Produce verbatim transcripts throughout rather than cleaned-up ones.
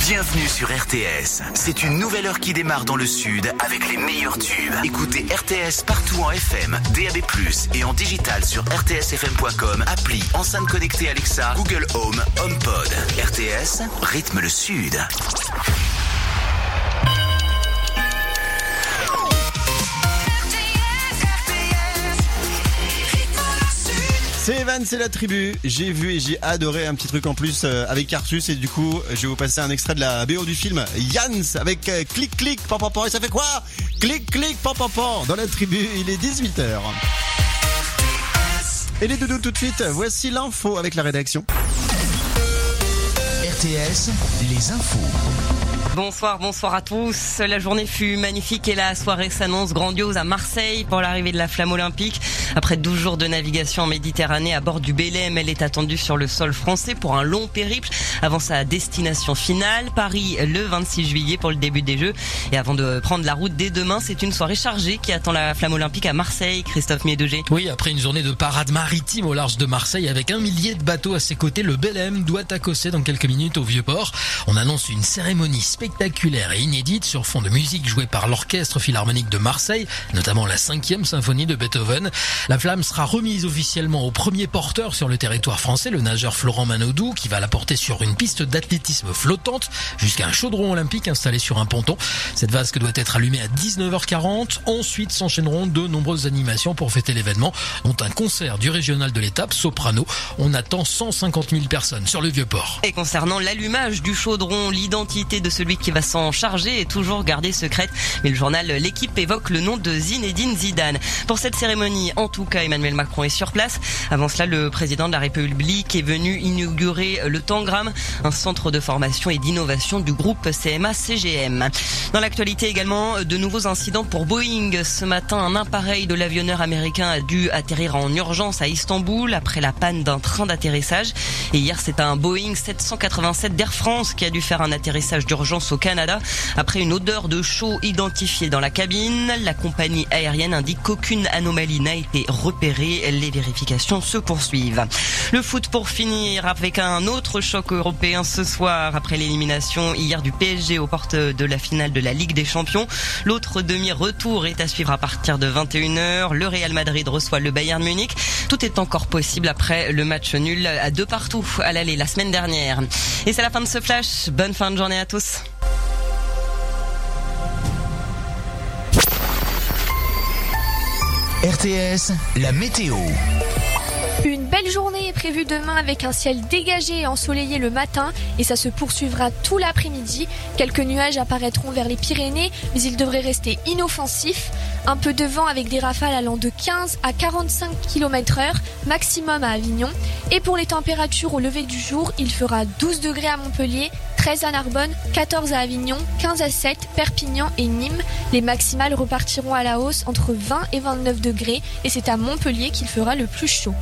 Bienvenue sur R T S. C'est une nouvelle heure qui démarre dans le sud avec les meilleurs tubes. Écoutez R T S partout en F M, D A B plus, et en digital sur r t s f m point com, appli, enceinte connectée Alexa, Google Home, HomePod. R T S, rythme le sud. C'est Evan, c'est la tribu. J'ai vu et j'ai adoré un petit truc en plus euh, avec Artus, et du coup je vais vous passer un extrait de la B O du film Jans avec euh, clic clic pan pan pan, et ça fait quoi? Clic clic pan pan pan. Dans la tribu, il est dix-huit heures. Et les doudous tout de suite, voici l'info avec la rédaction. R T S, les infos. Bonsoir, bonsoir à tous. La journée fut magnifique et la soirée s'annonce grandiose à Marseille pour l'arrivée de la flamme olympique. Après douze jours de navigation en Méditerranée à bord du Belém, elle est attendue sur le sol français pour un long périple avant sa destination finale, Paris le vingt-six juillet pour le début des Jeux. Et avant de prendre la route dès demain, c'est une soirée chargée qui attend la flamme olympique à Marseille. Christophe Miedogé. Oui, après une journée de parade maritime au large de Marseille avec un millier de bateaux à ses côtés, le Belém doit accosser dans quelques minutes au Vieux-Port. On annonce une cérémonie spectaculaire spectaculaire et inédite sur fond de musique jouée par l'Orchestre Philharmonique de Marseille, notamment la cinquième symphonie de Beethoven. La flamme sera remise officiellement au premier porteur sur le territoire français, le nageur Florent Manodou, qui va la porter sur une piste d'athlétisme flottante jusqu'à un chaudron olympique installé sur un ponton. Cette vasque doit être allumée à dix-neuf heures quarante. Ensuite s'enchaîneront de nombreuses animations pour fêter l'événement, dont un concert du régional de l'étape, Soprano. On attend cent cinquante mille personnes sur le Vieux-Port. Et concernant l'allumage du chaudron, l'identité de celui qui va s'en charger est toujours gardée secrète, mais le journal L'Équipe évoque le nom de Zinedine Zidane. Pour cette cérémonie, en tout cas, Emmanuel Macron est sur place. Avant cela, le président de la République est venu inaugurer le Tangram, un centre de formation et d'innovation du groupe C M A C G M. Dans l'actualité également, de nouveaux incidents pour Boeing. Ce matin, un appareil de l'avionneur américain a dû atterrir en urgence à Istanbul après la panne d'un train d'atterrissage. Et hier, c'est un Boeing sept cent quatre-vingt-sept d'Air France qui a dû faire un atterrissage d'urgence au Canada après une odeur de chaud identifiée dans la cabine. La compagnie aérienne indique qu'aucune anomalie n'a été repérée. Les vérifications se poursuivent. Le foot pour finir avec un autre choc européen ce soir après l'élimination hier du P S G aux portes de la finale de la Ligue des Champions. L'autre demi-retour est à suivre à partir de vingt et une heures. Le Real Madrid reçoit le Bayern Munich. Tout est encore possible après le match nul à deux partout à l'aller la semaine dernière. Et c'est la fin de ce flash. Bonne fin de journée à tous. R T S, la météo. Une belle journée est prévue demain avec un ciel dégagé et ensoleillé le matin, et ça se poursuivra tout l'après-midi. Quelques nuages apparaîtront vers les Pyrénées, mais ils devraient rester inoffensifs. Un peu de vent avec des rafales allant de quinze à quarante-cinq kilomètres heure, maximum à Avignon. Et pour les températures au lever du jour, il fera douze degrés à Montpellier, treize à Narbonne, quatorze à Avignon, quinze à Sète, Perpignan et Nîmes. Les maximales repartiront à la hausse entre vingt et vingt-neuf degrés, et c'est à Montpellier qu'il fera le plus chaud.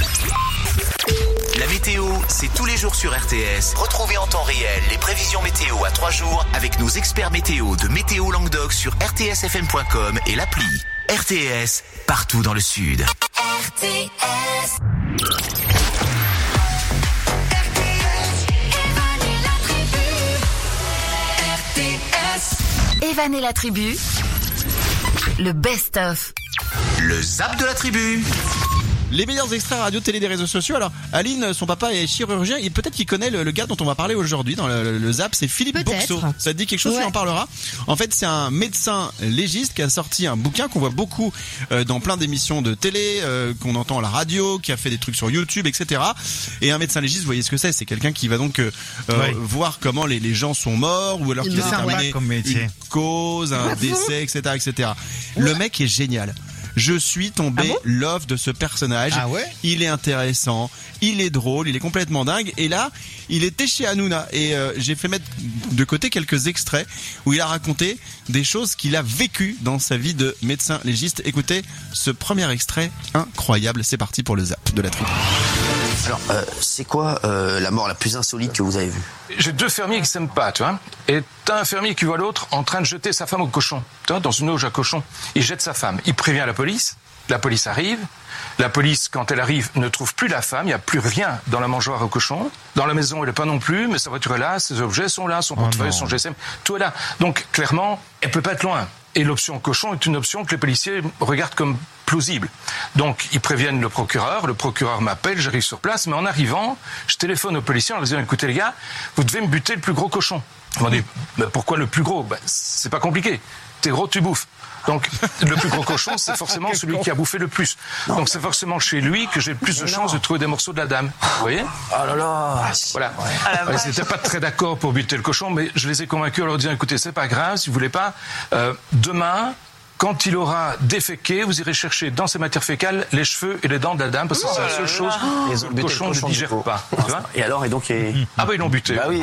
La météo, c'est tous les jours sur R T S. Retrouvez en temps réel les prévisions météo à trois jours avec nos experts météo de Météo Languedoc sur r t s f m point com et l'appli. R T S, partout dans le sud. R T S. Evan et la tribu, le best-of. Le zap de la tribu. Les meilleurs extraits radio, télé, des réseaux sociaux. Alors, Aline, son papa est chirurgien, et peut-être qu'il connaît le, le gars dont on va parler aujourd'hui dans le, le, le zap, c'est Philippe Bourceau. Ça te dit quelque chose? Ouais. Tu en parleras. En fait, c'est un médecin légiste qui a sorti un bouquin qu'on voit beaucoup euh, dans plein d'émissions de télé, euh, qu'on entend à la radio, qui a fait des trucs sur YouTube, et cetera. Et un médecin légiste, vous voyez ce que c'est? C'est quelqu'un qui va donc euh, ouais. voir comment les, les gens sont morts, ou alors qui va déterminer une cause, un ah, décès, et cetera, et cetera. Ouais. Le mec est génial. Je suis tombé ah bon love de ce personnage. Ah ouais? Il est intéressant, il est drôle, il est complètement dingue. Et là, il était chez Hanouna. Et euh, j'ai fait mettre de côté quelques extraits où il a raconté des choses qu'il a vécues dans sa vie de médecin légiste. Écoutez ce premier extrait incroyable. C'est parti pour le zap de la tribu. Alors, euh, c'est quoi euh, la mort la plus insolite que vous avez vue? J'ai deux fermiers qui s'aiment pas, tu vois. Et t'as un fermier qui voit l'autre en train de jeter sa femme au cochon. Tu vois, dans une auge à cochon. Il jette sa femme. Il prévient la police. la police arrive. La police, quand elle arrive, ne trouve plus la femme. Il n'y a plus rien dans la mangeoire au cochon. Dans la maison, elle n'est pas non plus, mais sa voiture est là, ses objets sont là, son portefeuille, oh son G S M, tout est là. Donc, clairement, elle peut pas être loin. Et l'option cochon est une option que les policiers regardent comme plausible. Donc, ils préviennent le procureur. Le procureur m'appelle, j'arrive sur place. Mais en arrivant, je téléphone aux policiers en leur disant, écoutez les gars, vous devez me buter le plus gros cochon. Ils m'ont dit, bah, pourquoi le plus gros? Ben, c'est pas compliqué. T'es gros, tu bouffes. Donc, le plus gros cochon, c'est forcément celui qui a bouffé le plus. Donc, c'est forcément chez lui que j'ai le plus de chances de trouver des morceaux de la dame. Vous voyez? Oh là là. Voilà. Ouais, ils n'étaient pas très d'accord pour buter le cochon, mais je les ai convaincus en leur disant, écoutez, c'est pas grave, si vous voulez pas, euh, demain, quand il aura déféqué, vous irez chercher dans ses matières fécales les cheveux et les dents de la dame, parce que c'est la seule chose que le cochon ne digère pas. Tu vois? Et alors, et donc, et... Ah bah ils l'ont buté. Bah oui.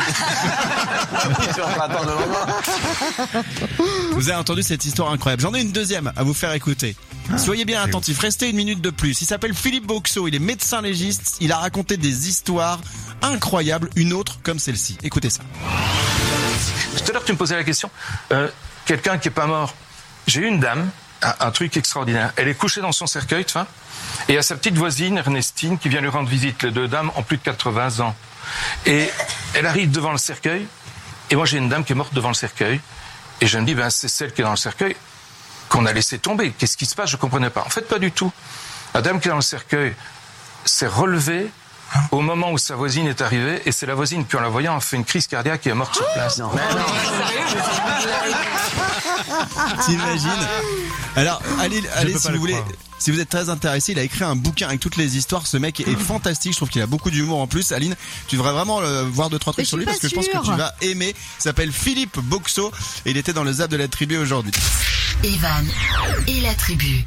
Vous avez entendu cette histoire incroyable. J'en ai une deuxième à vous faire écouter. Soyez bien attentifs, restez une minute de plus. Il s'appelle Philippe Boxo, il est médecin légiste. Il a raconté des histoires incroyables, une autre comme celle-ci. Écoutez ça. Tout à l'heure, tu me posais la question. Euh, quelqu'un qui est pas mort. J'ai eu une dame, un, un truc extraordinaire. Elle est couchée dans son cercueil, tu vois, et il y a sa petite voisine, Ernestine, qui vient lui rendre visite. Les deux dames ont plus de quatre-vingts ans. Et elle arrive devant le cercueil, et moi j'ai une dame qui est morte devant le cercueil, et je me dis, ben c'est celle qui est dans le cercueil qu'on a laissé tomber. Qu'est-ce qui se passe? Je comprenais pas. En fait, pas du tout. La dame qui est dans le cercueil s'est relevée au moment où sa voisine est arrivée, et c'est la voisine qui, en la voyant, a fait une crise cardiaque et est morte sur place. Non. T'imagines? Alors, allez, allez si vous voulez, si vous êtes très intéressé, il a écrit un bouquin avec toutes les histoires. Ce mec est fantastique. Je trouve qu'il a beaucoup d'humour en plus. Aline, tu devrais vraiment euh, voir deux trois trucs sur lui parce que je pense que tu vas aimer. Il s'appelle Philippe Boxo et il était dans le Zap de la tribu aujourd'hui. Evan et la tribu.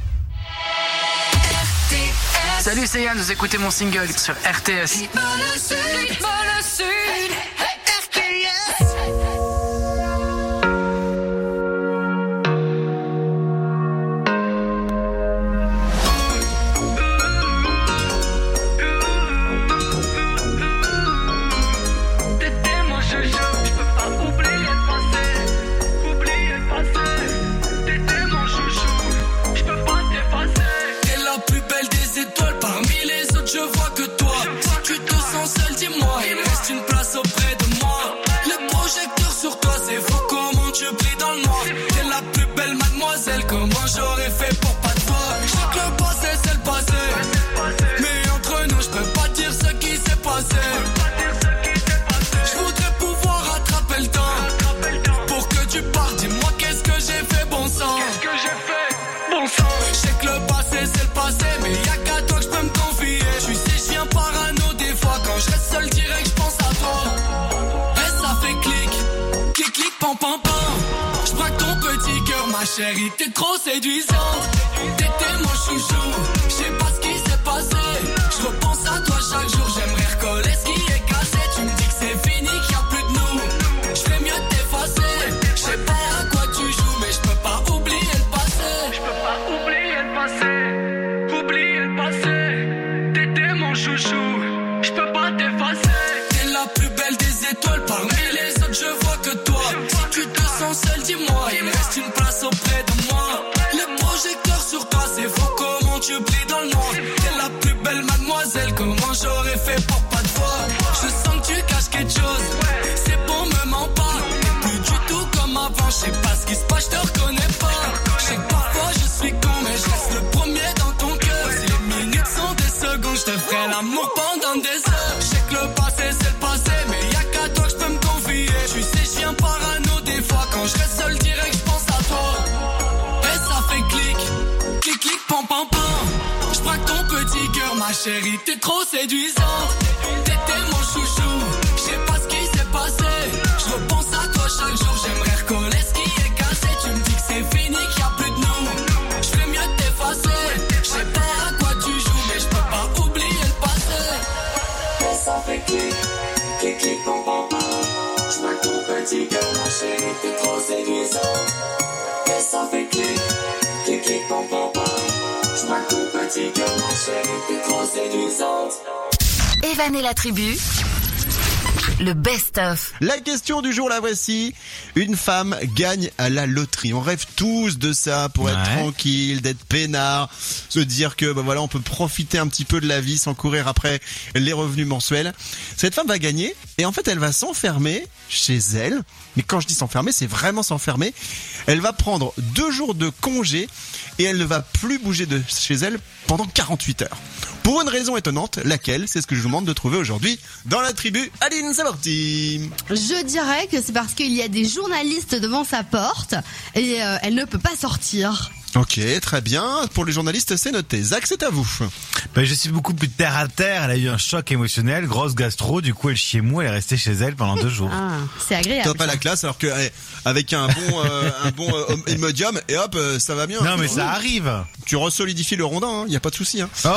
Salut, c'est Yann, vous écoutez mon single sur R T S. J'aurais fait pour pas de toi. Je sais que le passé c'est le passé, mais entre nous je peux pas dire ce qui s'est passé. Je voudrais pouvoir rattraper le temps pour que tu partes. Dis-moi qu'est-ce que j'ai fait, bon sang. Qu'est-ce que j'ai fait, bon sang. Je sais que le passé c'est le passé, mais y'a qu'à toi que je peux me confier. Tu sais je viens parano des fois. Quand je reste seul direct je pense à toi. Et ça fait clic, clic clic pam pam pam. J'braque ton petit cœur, ma chérie, t'es trop séduisante. T'étais mon chouchou, j'sais pas ce qui s'est passé. J'repense à toi chaque jour, j'aimerais recoller ce qui est cassé. Tu me dis que c'est fini, qu'il y a plus de nous. J'fais mieux de t'effacer. J'sais pas à quoi tu joues, mais j'peux pas oublier le passé. J'peux pas oublier le passé. Oublier le passé. T'étais mon chouchou, j'peux pas t'effacer. T'es la plus belle des étoiles, parmi les autres je vois que toi. Si tu te sens seul, dis-moi, il me reste une place auprès de moi. Le projecteur sur toi, c'est fou comment tu brilles dans le noir. T'es la plus belle mademoiselle, comment j'aurais fait pour pas te voir. Je sens que tu caches quelque chose, c'est bon, me mens pas. T'es plus du tout comme avant, je sais pas ce qui se passe, je te reconnais pas. Je sais que parfois je suis con, mais je reste le premier dans ton cœur. Si les minutes sont des secondes, je te ferai l'amour pendant des heures. Je sais que le passé c'est le passé, mais y'a qu'à toi que je peux me confier. Tu sais, je viens parano des fois, quand je reste seul direct, je pense à toi. Et ça fait clic, clic clic pam pam pam. J'braque ton petit cœur, ma chérie, t'es trop séduisante. T'étais mon chouchou, j'sais pas ce qui s'est passé. J'repense à toi chaque jour, j'aimerais recoller ce qui est cassé. Tu me dis que c'est fini, qu'il y a plus de nous. J'fais mieux de t'effacer. J'sais pas à quoi tu joues, mais j'peux pas oublier le passé. Et ça fait clic, clic clic pam pam pam. J'braque ton petit cœur, ma chérie, t'es trop séduisante. Et ça fait clic, clic clic pam pam pam. J'braque ton petit cœur, ma chérie, t'es trop séduisante. Evan et la tribu, Le best-of. La question du jour, la voici. Une femme gagne à la loterie. On rêve tous de ça pour être ouais. tranquille, d'être peinard, se dire que bah voilà, on peut profiter un petit peu de la vie sans courir après les revenus mensuels. Cette femme va gagner et en fait, elle va s'enfermer chez elle. Mais quand je dis s'enfermer, c'est vraiment s'enfermer. Elle va prendre deux jours de congé et elle ne va plus bouger de chez elle pendant quarante-huit heures. Pour une raison étonnante, laquelle, c'est ce que je vous demande de trouver aujourd'hui dans la tribu. Aline, c'est parti. Je dirais que c'est parce qu'il y a des journalistes devant sa porte et euh, elle ne peut pas sortir. Ok, très bien. Pour les journalistes, c'est noté. Zach, c'est à vous. Ben, je suis beaucoup plus terre à terre. Elle a eu un choc émotionnel, grosse gastro. Du coup, elle chie mou. Elle est restée chez elle pendant deux jours. Ah, c'est agréable. Top à la classe, alors que eh, avec un bon, euh, un bon euh, Imodium, et hop, euh, ça va bien. Non, mais ça arrive. Tu resolidifies le rondin. Il hein, y a pas de souci. Hein. Oh,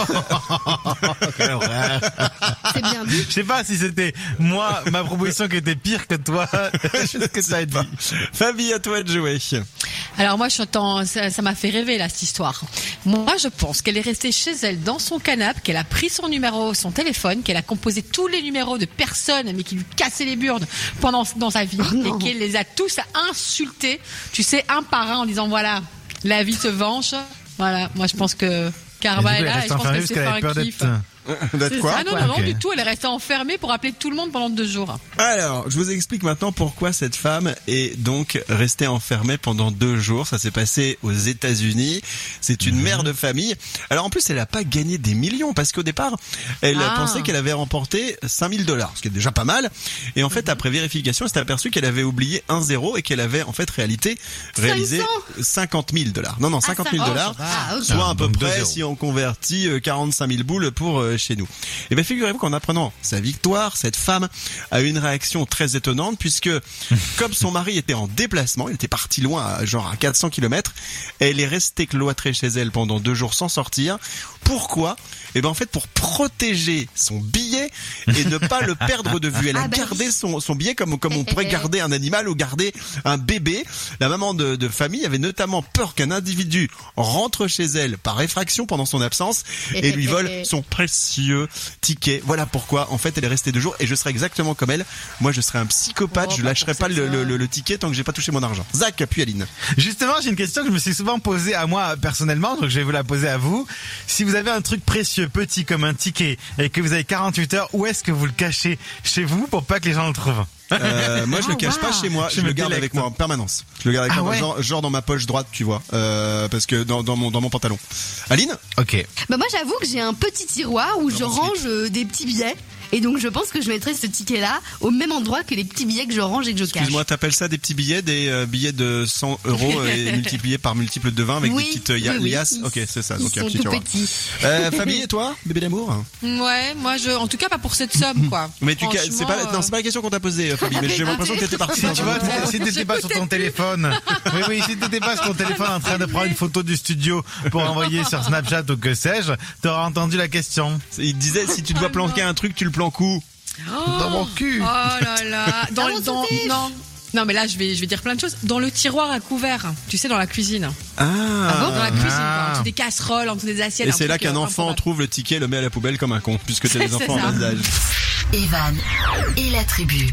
quelle horreur. C'est bien dit. Je sais pas si c'était moi, ma proposition qui était pire que toi. Je sais que ça a dit. Fabi, à toi de jouer. Alors moi, je t'en, ça, ça m'a fait rêver là cette histoire. Moi, je pense qu'elle est restée chez elle dans son canapé, qu'elle a pris son numéro, son téléphone, qu'elle a composé tous les numéros de personnes, mais qui lui cassaient les burnes pendant dans sa vie, oh et qu'elle les a tous insultés, tu sais, un par un, en disant voilà, la vie se venge. Voilà, moi je pense que Karma est là et je pense qu'elle s'est fait un kiff. D'être quoi? Ah non, non, non, okay. Du tout. Elle est restée enfermée pour appeler tout le monde pendant deux jours. Alors, je vous explique maintenant pourquoi cette femme est donc restée enfermée pendant deux jours. Ça s'est passé aux États-Unis. C'est une mmh. mère de famille. Alors, en plus, elle a pas gagné des millions parce qu'au départ, elle ah. pensait qu'elle avait remporté cinq mille dollars, ce qui est déjà pas mal. Et en fait, mmh. après vérification, elle s'est aperçue qu'elle avait oublié un zéro et qu'elle avait en fait réalité réalisé cinquante mille dollars. Non, non, cinquante mille dollars. Ah, okay. Soit à peu près, si on convertit quarante-cinq mille boules pour chez nous. Et bien figurez-vous qu'en apprenant sa victoire, cette femme a eu une réaction très étonnante puisque comme son mari était en déplacement, il était parti loin, à, genre à quatre cents kilomètres, elle est restée cloîtrée chez elle pendant deux jours sans sortir. Pourquoi ? Et ben en fait pour protéger son billet et ne pas le perdre de vue. Elle a ah bah gardé oui. son, son billet comme, comme on pourrait garder un animal ou garder un bébé. La maman de, de famille avait notamment peur qu'un individu rentre chez elle par effraction pendant son absence et lui vole son précieux ticket. Voilà pourquoi en fait elle est restée deux jours et je serai exactement comme elle. Moi je serais un psychopathe, oh, je lâcherai pas le, le, le, le ticket tant que j'ai pas touché mon argent. Zach, puis Aline. Justement, j'ai une question que je me suis souvent posée à moi personnellement, donc je vais vous la poser à vous. Si vous avez un truc précieux, petit comme un ticket et que vous avez quarante-huit heures, où est-ce que vous le cachez chez vous pour pas que les gens le trouvent? Euh, moi je le cache oh, wow. pas chez moi, je, je le garde avec moi en permanence. Je le garde avec ah moi, ouais. genre, genre dans ma poche droite, tu vois, euh, parce que dans, dans mon dans mon pantalon. Aline? Ok. Bah moi j'avoue que j'ai un petit tiroir où je range euh, des petits billets. Et donc je pense que je mettrai ce ticket-là au même endroit que les petits billets que je range et que je cache. Excuse-moi, t'appelles ça des petits billets, des euh, billets de cent euros et multipliés par multiples de vingt avec oui, des petites euh, oui, liasses. Oui, ok, c'est ça. Ils donc sont un petit tout tiroir. petits. Euh, Fabi et toi, bébé d'amour? Ouais, moi je, en tout cas pas pour cette somme quoi. Mais tu, c'est pas, non, c'est pas la question qu'on t'a posée, Fabi. Mais j'ai l'impression que t'étais partie. Si tu vois, si t'étais pas sur ton téléphone, oui, oui, si t'étais pas sur ton téléphone en train de prendre une photo du studio pour envoyer sur Snapchat ou que sais-je, t'auras entendu la question. Il disait si tu dois planquer un truc, tu le planques où? Oh, dans mon cul. Oh là là. Dans, dans, dans, non. Non, mais là, je vais, je vais dire plein de choses. Dans le tiroir à couvert, tu sais, dans la cuisine. Ah. Ah bon, dans la cuisine, ah. quoi. En dessous des casseroles, en dessous des assiettes. Et c'est là qu'un enfant trouve le ticket, le met à la poubelle comme un con, puisque t'as des enfants en bas âge. Evan et la tribu.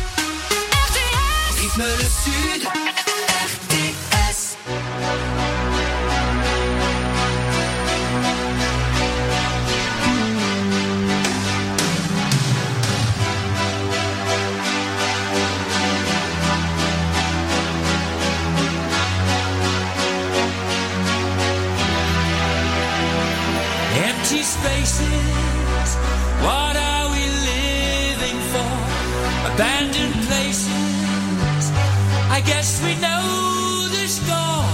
Rythme le sud, R T S. Empty spaces, what are we living for? Abandoned places, I guess we know the score.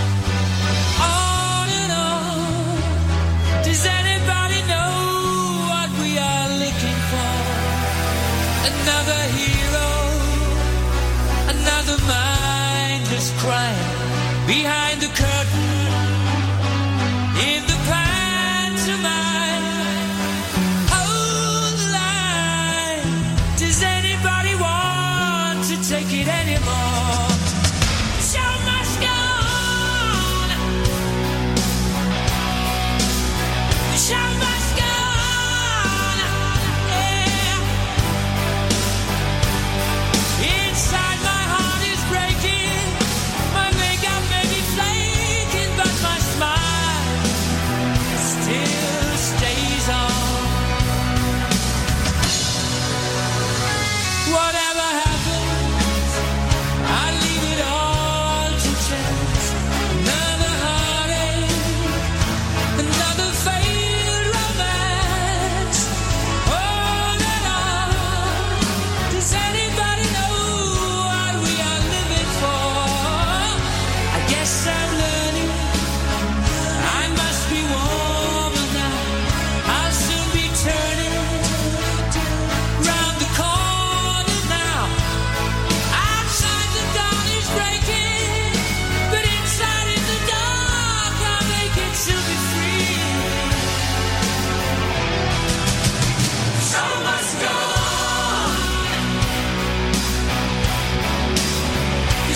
On and on, does anybody know what we are looking for? Another hero, another mindless crime behind the curtain, in the pantomime. Hold the line, does anybody want to take it anymore? The show must go on. The show must go on. Yeah.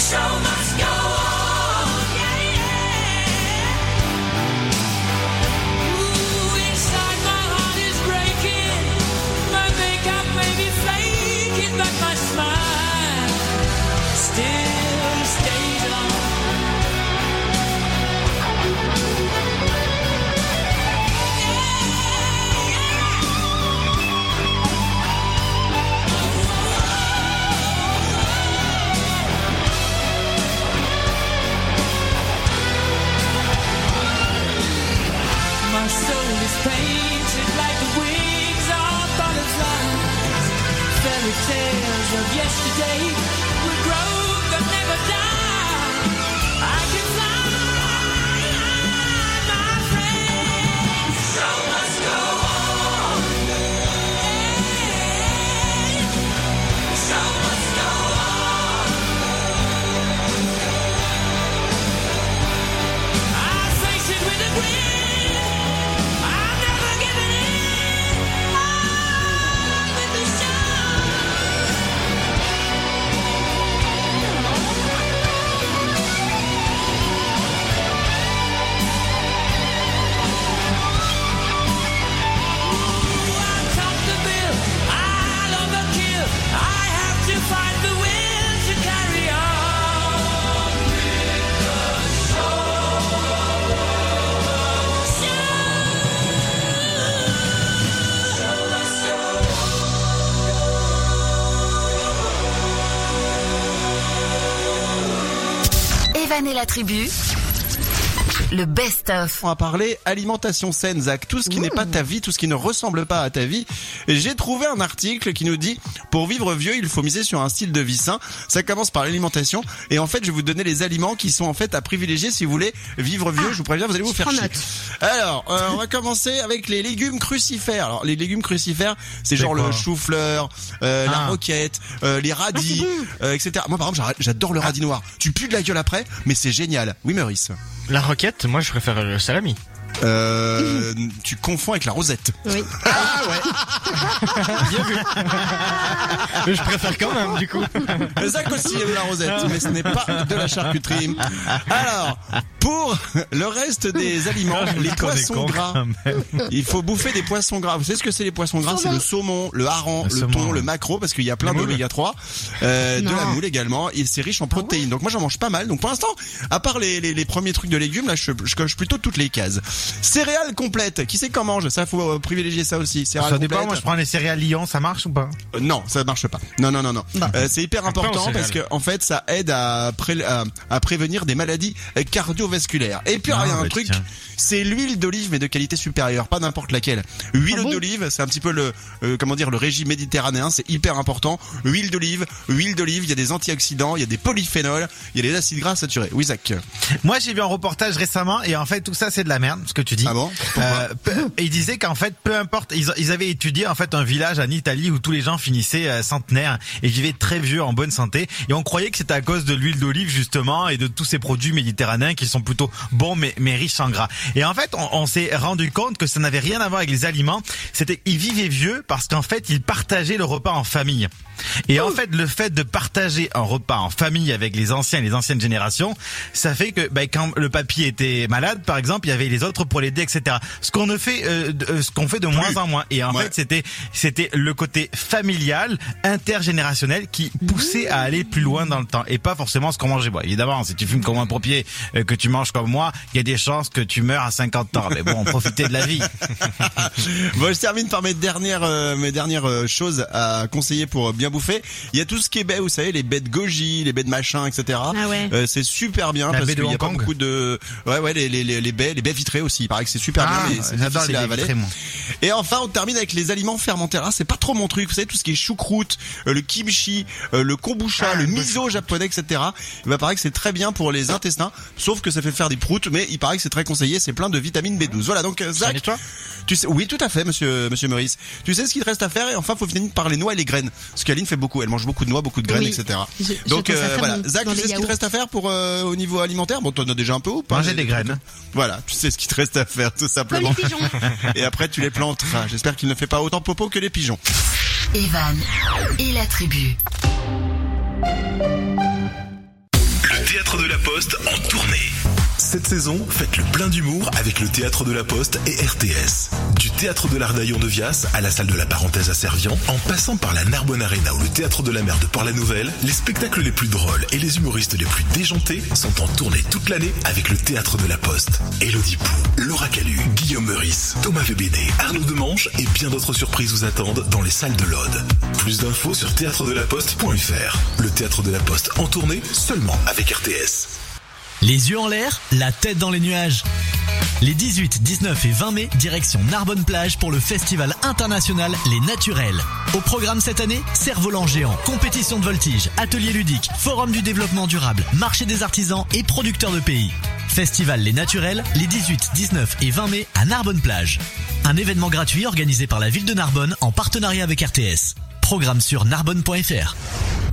Tales of yesterday will grow but never die. I can fly, my friend. So must go on. So must go on. I face it with a grin. I've never given in. On with the show. Evan et la tribu, le best-of. On va parler alimentation saine, Zach. Tout ce qui mmh. n'est pas ta vie, tout ce qui ne ressemble pas à ta vie. J'ai trouvé un article qui nous dit, pour vivre vieux, il faut miser sur un style de vie sain. Ça commence par l'alimentation. Et en fait, je vais vous donner les aliments qui sont en fait à privilégier si vous voulez vivre vieux. Ah, je vous préviens, vous allez vous faire chier. Alors, euh, on va commencer avec les légumes crucifères. Alors, les légumes crucifères, c'est genre quoi? Le chou-fleur, euh, ah. la roquette, euh, les radis, ah, euh, et cetera. Moi, par exemple, j'adore le radis noir. Tu pues de la gueule après, mais c'est génial. Oui, Maurice. La roquette, moi je préfère le salami. Euh, mmh. Tu confonds avec la rosette. Oui. Ah ouais. Bien vu. Mais je préfère quand même du coup. Zach aussi aime la rosette, mais ce n'est pas de la charcuterie. Alors, pour le reste des aliments, les poissons gras. Il faut bouffer des poissons gras. Vous savez ce que c'est les poissons gras? C'est le saumon, le hareng, le, le thon, ouais. le maquereau, parce qu'il y a plein d'oméga trois, euh, de la moule également, et c'est riche en protéines. Donc moi j'en mange pas mal. Donc pour l'instant, à part les, les, les premiers trucs de légumes, là je, je coche plutôt toutes les cases. Céréales complètes, qui c'est qu'en mange? Ça faut privilégier ça aussi. Céréales ça dépend, moi je prends les céréales Lyon, ça marche ou pas? euh, Non, ça marche pas. Non, non, non, non. Bah. Euh, c'est hyper important Après, parce que en fait ça aide à, pré- à, à prévenir des maladies cardiovasculaires. Et puis il ah, y a un bah, truc, tiens. c'est l'huile d'olive mais de qualité supérieure, pas n'importe laquelle. Huile ah bon d'olive, c'est un petit peu le euh, comment dire le régime méditerranéen, c'est hyper important. Huile d'olive, huile d'olive, il y a des antioxydants, il y a des polyphénols, il y a des acides gras saturés. Oui, Zach. Moi j'ai vu un reportage récemment et en fait tout ça c'est de la merde, ce que tu dis. Ah bon? euh, Et ils disaient qu'en fait peu importe, ils, ils avaient étudié en fait un village en Italie où tous les gens finissaient euh, centenaires et vivaient très vieux en bonne santé et on croyait que c'était à cause de l'huile d'olive justement et de tous ces produits méditerranéens qui sont plutôt bons mais, mais riches en gras. Et en fait on, on s'est rendu compte que ça n'avait rien à voir avec les aliments, c'était ils vivaient vieux parce qu'en fait ils partageaient le repas en famille. Et en fait, le fait de partager un repas en famille avec les anciens et les anciennes générations, ça fait que bah, quand le papy était malade, par exemple, il y avait les autres pour l'aider, et cetera. Ce qu'on ne fait, euh, de, ce qu'on fait de Plus. moins en moins. Et en ouais. fait, c'était c'était le côté familial, intergénérationnel, qui poussait à aller plus loin dans le temps et pas forcément ce qu'on mangeait. Bon, évidemment, si tu fumes comme un pompier, euh, que tu manges comme moi, il y a des chances que tu meurs à cinquante ans. Mais bon, profitez de la vie. Bon, je termine par mes dernières euh, mes dernières euh, choses à conseiller pour bien bouffer. Il y a tout ce qui est baie, vous savez, les baies de goji, les baies de machin, et cetera. Ah ouais. euh, c'est super bien la parce qu'il y a pas beaucoup de, ouais, ouais, les, les, les, les baies, les baies vitrées aussi. Il paraît que c'est super ah, bien, mais c'est difficile à avaler. Vitrées, et enfin, on termine avec les aliments fermentés. Ah, c'est pas trop mon truc. Vous savez, tout ce qui est choucroute, euh, le kimchi, euh, le kombucha, ah, le miso japonais, et cetera. Il va paraît que c'est très bien pour les intestins, sauf que ça fait faire des proutes, mais il paraît que c'est très conseillé. C'est plein de vitamine B douze. Voilà, donc, Zach. Tu sais, oui, tout à fait, monsieur, monsieur Maurice. Tu sais ce qu'il te reste à faire et enfin, faut finir par les noix et les graines. Parce qu'Aline fait beaucoup. Elle mange beaucoup de noix, beaucoup de graines, oui, et cetera. Je, donc, je euh, voilà. Zach, tu sais ce qu'il te reste à faire pour, euh, au niveau alimentaire? Bon, t'en as déjà un peu ou pas? Manger des graines. Voilà. Tu sais ce qu'il te reste à faire, tout simplement. Comme les pigeons. Et après, tu les plantes. Enfin, j'espère qu'il ne fait pas autant popo que les pigeons. Evan et la tribu. Théâtre de la Poste en tournée. Cette saison, faites le plein d'humour avec le Théâtre de la Poste et R T S. Du Théâtre de l'Ardaillon de Vias à la salle de la Parenthèse à Servian, en passant par la Narbonne Arena ou le Théâtre de la Mer de Port-la-Nouvelle, les spectacles les plus drôles et les humoristes les plus déjantés sont en tournée toute l'année avec le Théâtre de la Poste. Élodie Pou, Laura Calu, Guillaume Meurice, Thomas Vébéné, Arnaud Demange et bien d'autres surprises vous attendent dans les salles de l'Aude. Plus d'infos sur théâtre de la poste point f r. Le Théâtre de la Poste en tournée seulement avec R T S. Les yeux en l'air, la tête dans les nuages. Les dix-huit, dix-neuf et vingt mai, direction Narbonne-Plage pour le festival international Les Naturels. Au programme cette année, cerf-volant géant, compétition de voltige, atelier ludique, forum du développement durable, marché des artisans et producteurs de pays. Festival Les Naturels, les dix-huit, dix-neuf et vingt mai à Narbonne-Plage. Un événement gratuit organisé par la ville de Narbonne en partenariat avec R T S. Programme sur narbonne point f r.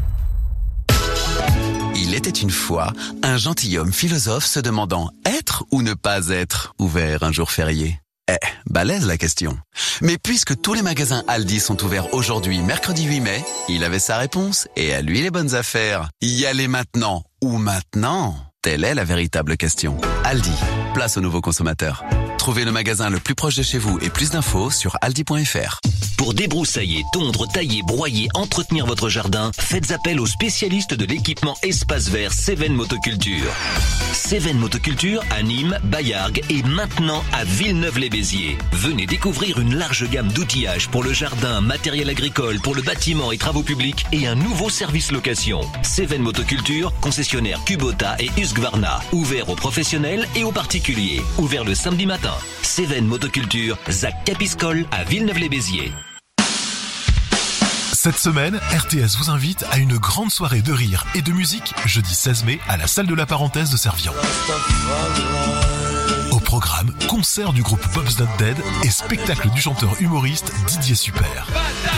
Il était une fois un gentilhomme philosophe se demandant être ou ne pas être ouvert un jour férié. Eh, balèze la question. Mais puisque tous les magasins Aldi sont ouverts aujourd'hui, mercredi huit mai, il avait sa réponse et à lui les bonnes affaires. Y aller maintenant ou maintenant? Telle est la véritable question. Aldi, place aux nouveaux consommateurs. Trouvez le magasin le plus proche de chez vous et plus d'infos sur aldi point f r. Pour débroussailler, tondre, tailler, broyer, entretenir votre jardin, faites appel aux spécialistes de l'équipement espace vert Cévennes Motoculture. Cévennes Motoculture à Nîmes, Baillargues et maintenant à Villeneuve-les-Béziers. Venez découvrir une large gamme d'outillages pour le jardin, matériel agricole, pour le bâtiment et travaux publics et un nouveau service location. Cévennes Motoculture, concessionnaire Kubota et Husqvarna. Ouvert aux professionnels et aux particuliers. Ouvert le samedi matin. Cévennes Motoculture, Zac Capiscol à Villeneuve-les-Béziers. Cette semaine, R T S vous invite à une grande soirée de rire et de musique jeudi seize mai à la salle de la Parenthèse de Servian. Au programme, concert du groupe Bob's Not Dead et spectacle du chanteur humoriste Didier Super.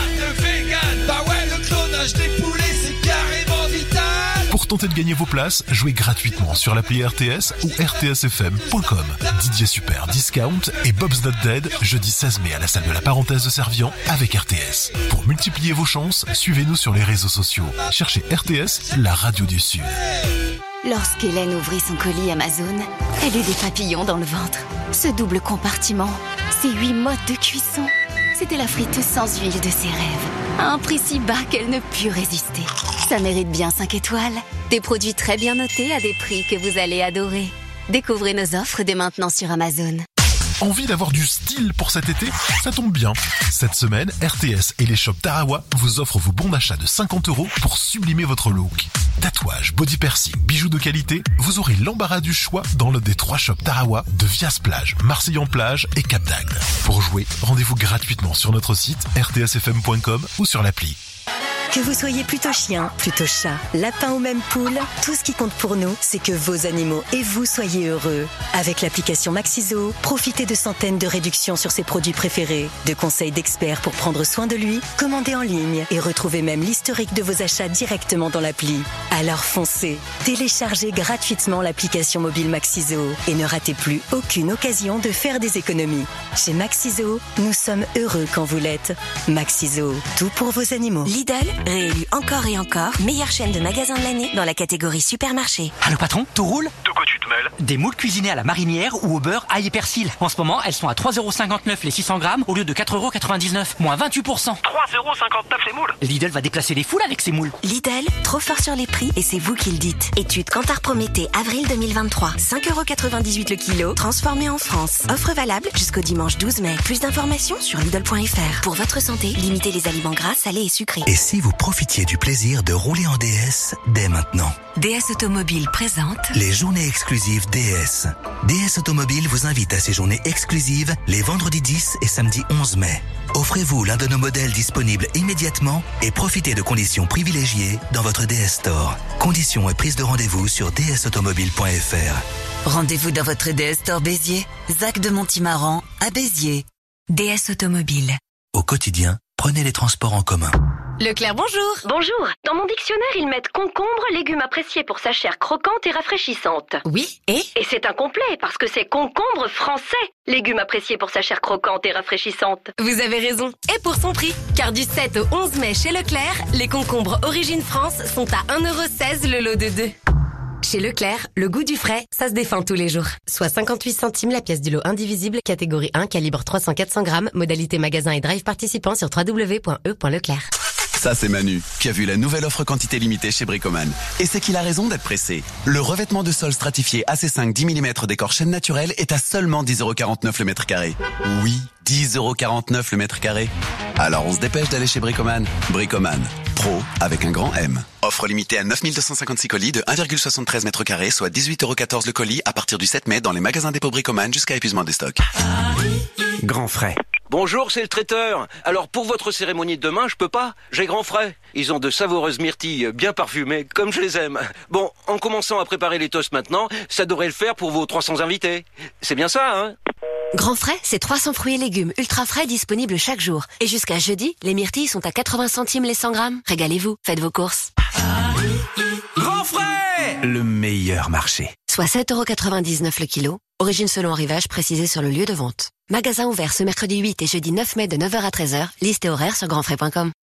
Pour tenter de gagner vos places, jouez gratuitement sur l'appli R T S ou r t s f m point com. Didier Super Discount et Bob's Not Dead jeudi seize mai à la salle de la Parenthèse de Servian avec R T S. Pour multiplier vos chances, suivez-nous sur les réseaux sociaux. Cherchez R T S, la radio du Sud. Lorsqu'Hélène ouvrit son colis Amazon, elle eut des papillons dans le ventre. Ce double compartiment, ces huit modes de cuisson, c'était la friteuse sans huile de ses rêves. À un prix si bas qu'elle ne put résister. Ça mérite bien cinq étoiles. Des produits très bien notés à des prix que vous allez adorer. Découvrez nos offres dès maintenant sur Amazon. Envie d'avoir du style pour cet été? Ça tombe bien. Cette semaine, R T S et les shops Tarawa vous offrent vos bons d'achat de cinquante euros pour sublimer votre look. Tatouage, body piercing, bijoux de qualité, vous aurez l'embarras du choix dans l'un des trois shops Tarawa de Vias Plage, Marseille en Plage et Cap d'Agde. Pour jouer, rendez-vous gratuitement sur notre site r t s f m point com ou sur l'appli. Que vous soyez plutôt chien, plutôt chat, lapin ou même poule, tout ce qui compte pour nous, c'est que vos animaux et vous soyez heureux. Avec l'application Maxizo, profitez de centaines de réductions sur ses produits préférés, de conseils d'experts pour prendre soin de lui, commandez en ligne et retrouvez même l'historique de vos achats directement dans l'appli. Alors foncez, téléchargez gratuitement l'application mobile Maxizo et ne ratez plus aucune occasion de faire des économies. Chez Maxizo, nous sommes heureux quand vous l'êtes. Maxizo, tout pour vos animaux. Lidl, réélu encore et encore, meilleure chaîne de magasins de l'année dans la catégorie supermarché. Allô patron, tout roule? De quoi tu te mêles? Des moules cuisinées à la marinière ou au beurre, ail et persil. En ce moment, elles sont à trois euros cinquante-neuf les six cents grammes au lieu de quatre euros quatre-vingt-dix-neuf, moins vingt-huit pour cent. trois euros cinquante-neuf les moules? Lidl va déplacer les foules avec ses moules. Lidl, trop fort sur les prix et c'est vous qui le dites. Étude Kantar Prométhée, avril deux mille vingt-trois. cinq euros quatre-vingt-dix-huit le kilo, transformé en France. Offre valable jusqu'au dimanche douze mai. Plus d'informations sur lidl point f r. Pour votre santé, limitez les aliments gras, salés et sucrés. Et si vous profitiez du plaisir de rouler en D S dès maintenant? D S Automobile présente les journées exclusives D S. D S Automobile vous invite à ces journées exclusives les vendredis dix et samedi onze mai. Offrez-vous l'un de nos modèles disponibles immédiatement et profitez de conditions privilégiées dans votre D S Store. Conditions et prise de rendez-vous sur d s automobile point f r. Rendez-vous dans votre D S Store Béziers, Zac de Montimaran à Béziers. D S Automobile. Au quotidien, prenez les transports en commun. Leclerc, bonjour. Bonjour. Dans mon dictionnaire, ils mettent concombre, légume apprécié pour sa chair croquante et rafraîchissante. Oui, et Et c'est incomplet, parce que c'est concombre français, légume apprécié pour sa chair croquante et rafraîchissante. Vous avez raison. Et pour son prix, car du sept au onze mai chez Leclerc, les concombres Origine France sont à un euro seize le lot de deux. Chez Leclerc, le goût du frais, ça se défend tous les jours. Soit cinquante-huit centimes la pièce du lot indivisible, catégorie un, calibre trois cents à quatre cents grammes, modalité magasin et drive participant sur w w w point e point leclerc. Ça c'est Manu, qui a vu la nouvelle offre quantité limitée chez Bricoman. Et c'est qu'il a raison d'être pressé. Le revêtement de sol stratifié A C cinq dix millimètres décor chêne naturel est à seulement dix euros quarante-neuf le mètre carré. Oui, dix euros quarante-neuf le mètre carré. Alors on se dépêche d'aller chez Bricoman. Bricoman, pro avec un grand M. Offre limitée à neuf mille deux cent cinquante-six colis de un virgule soixante-treize mètres carrés, soit dix-huit euros quatorze le colis à partir du sept mai dans les magasins dépôt Bricoman jusqu'à épuisement des stocks. Grand frais. Bonjour, c'est le traiteur. Alors pour votre cérémonie de demain, je peux pas. J'ai grand frais. Ils ont de savoureuses myrtilles bien parfumées, comme je les aime. Bon, en commençant à préparer les toasts maintenant, ça devrait le faire pour vos trois cents invités. C'est bien ça, hein? Grand frais, c'est trois cents fruits et légumes ultra frais disponibles chaque jour. Et jusqu'à jeudi, les myrtilles sont à quatre-vingts centimes les cent grammes. Régalez-vous, faites vos courses. Grand frais! Le meilleur marché. Soit sept euros quatre-vingt-dix-neuf le kilo. Origine selon arrivage précisée sur le lieu de vente. Magasin ouvert ce mercredi huit et jeudi neuf mai de neuf heures à treize heures. Liste et horaire sur grand frais point com.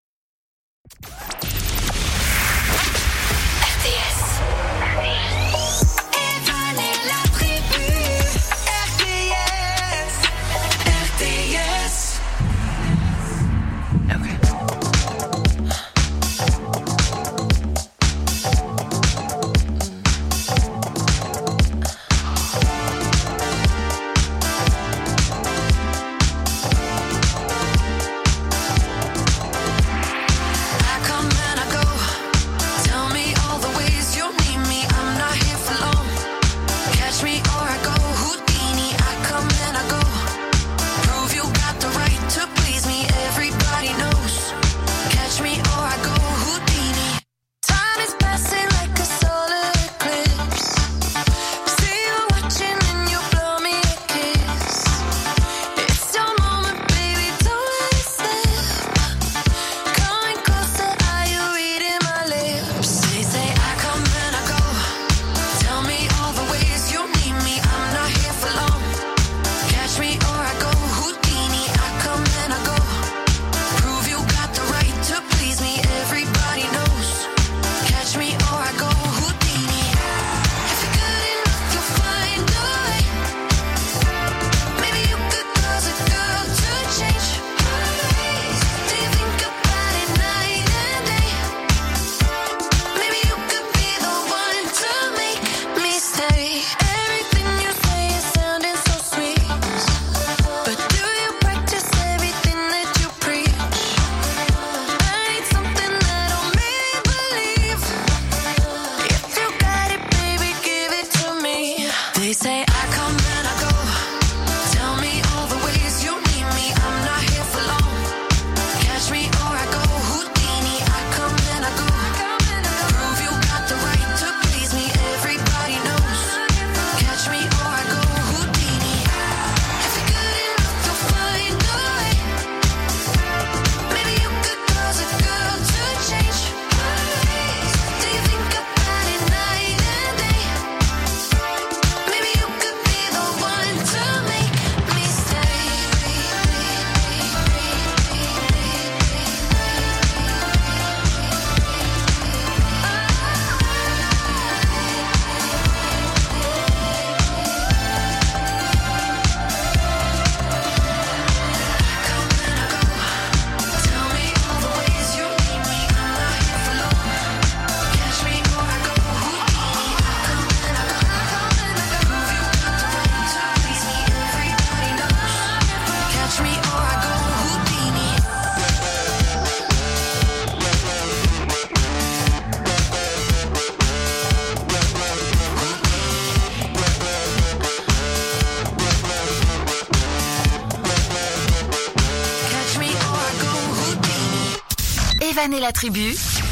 Evan et la tribu,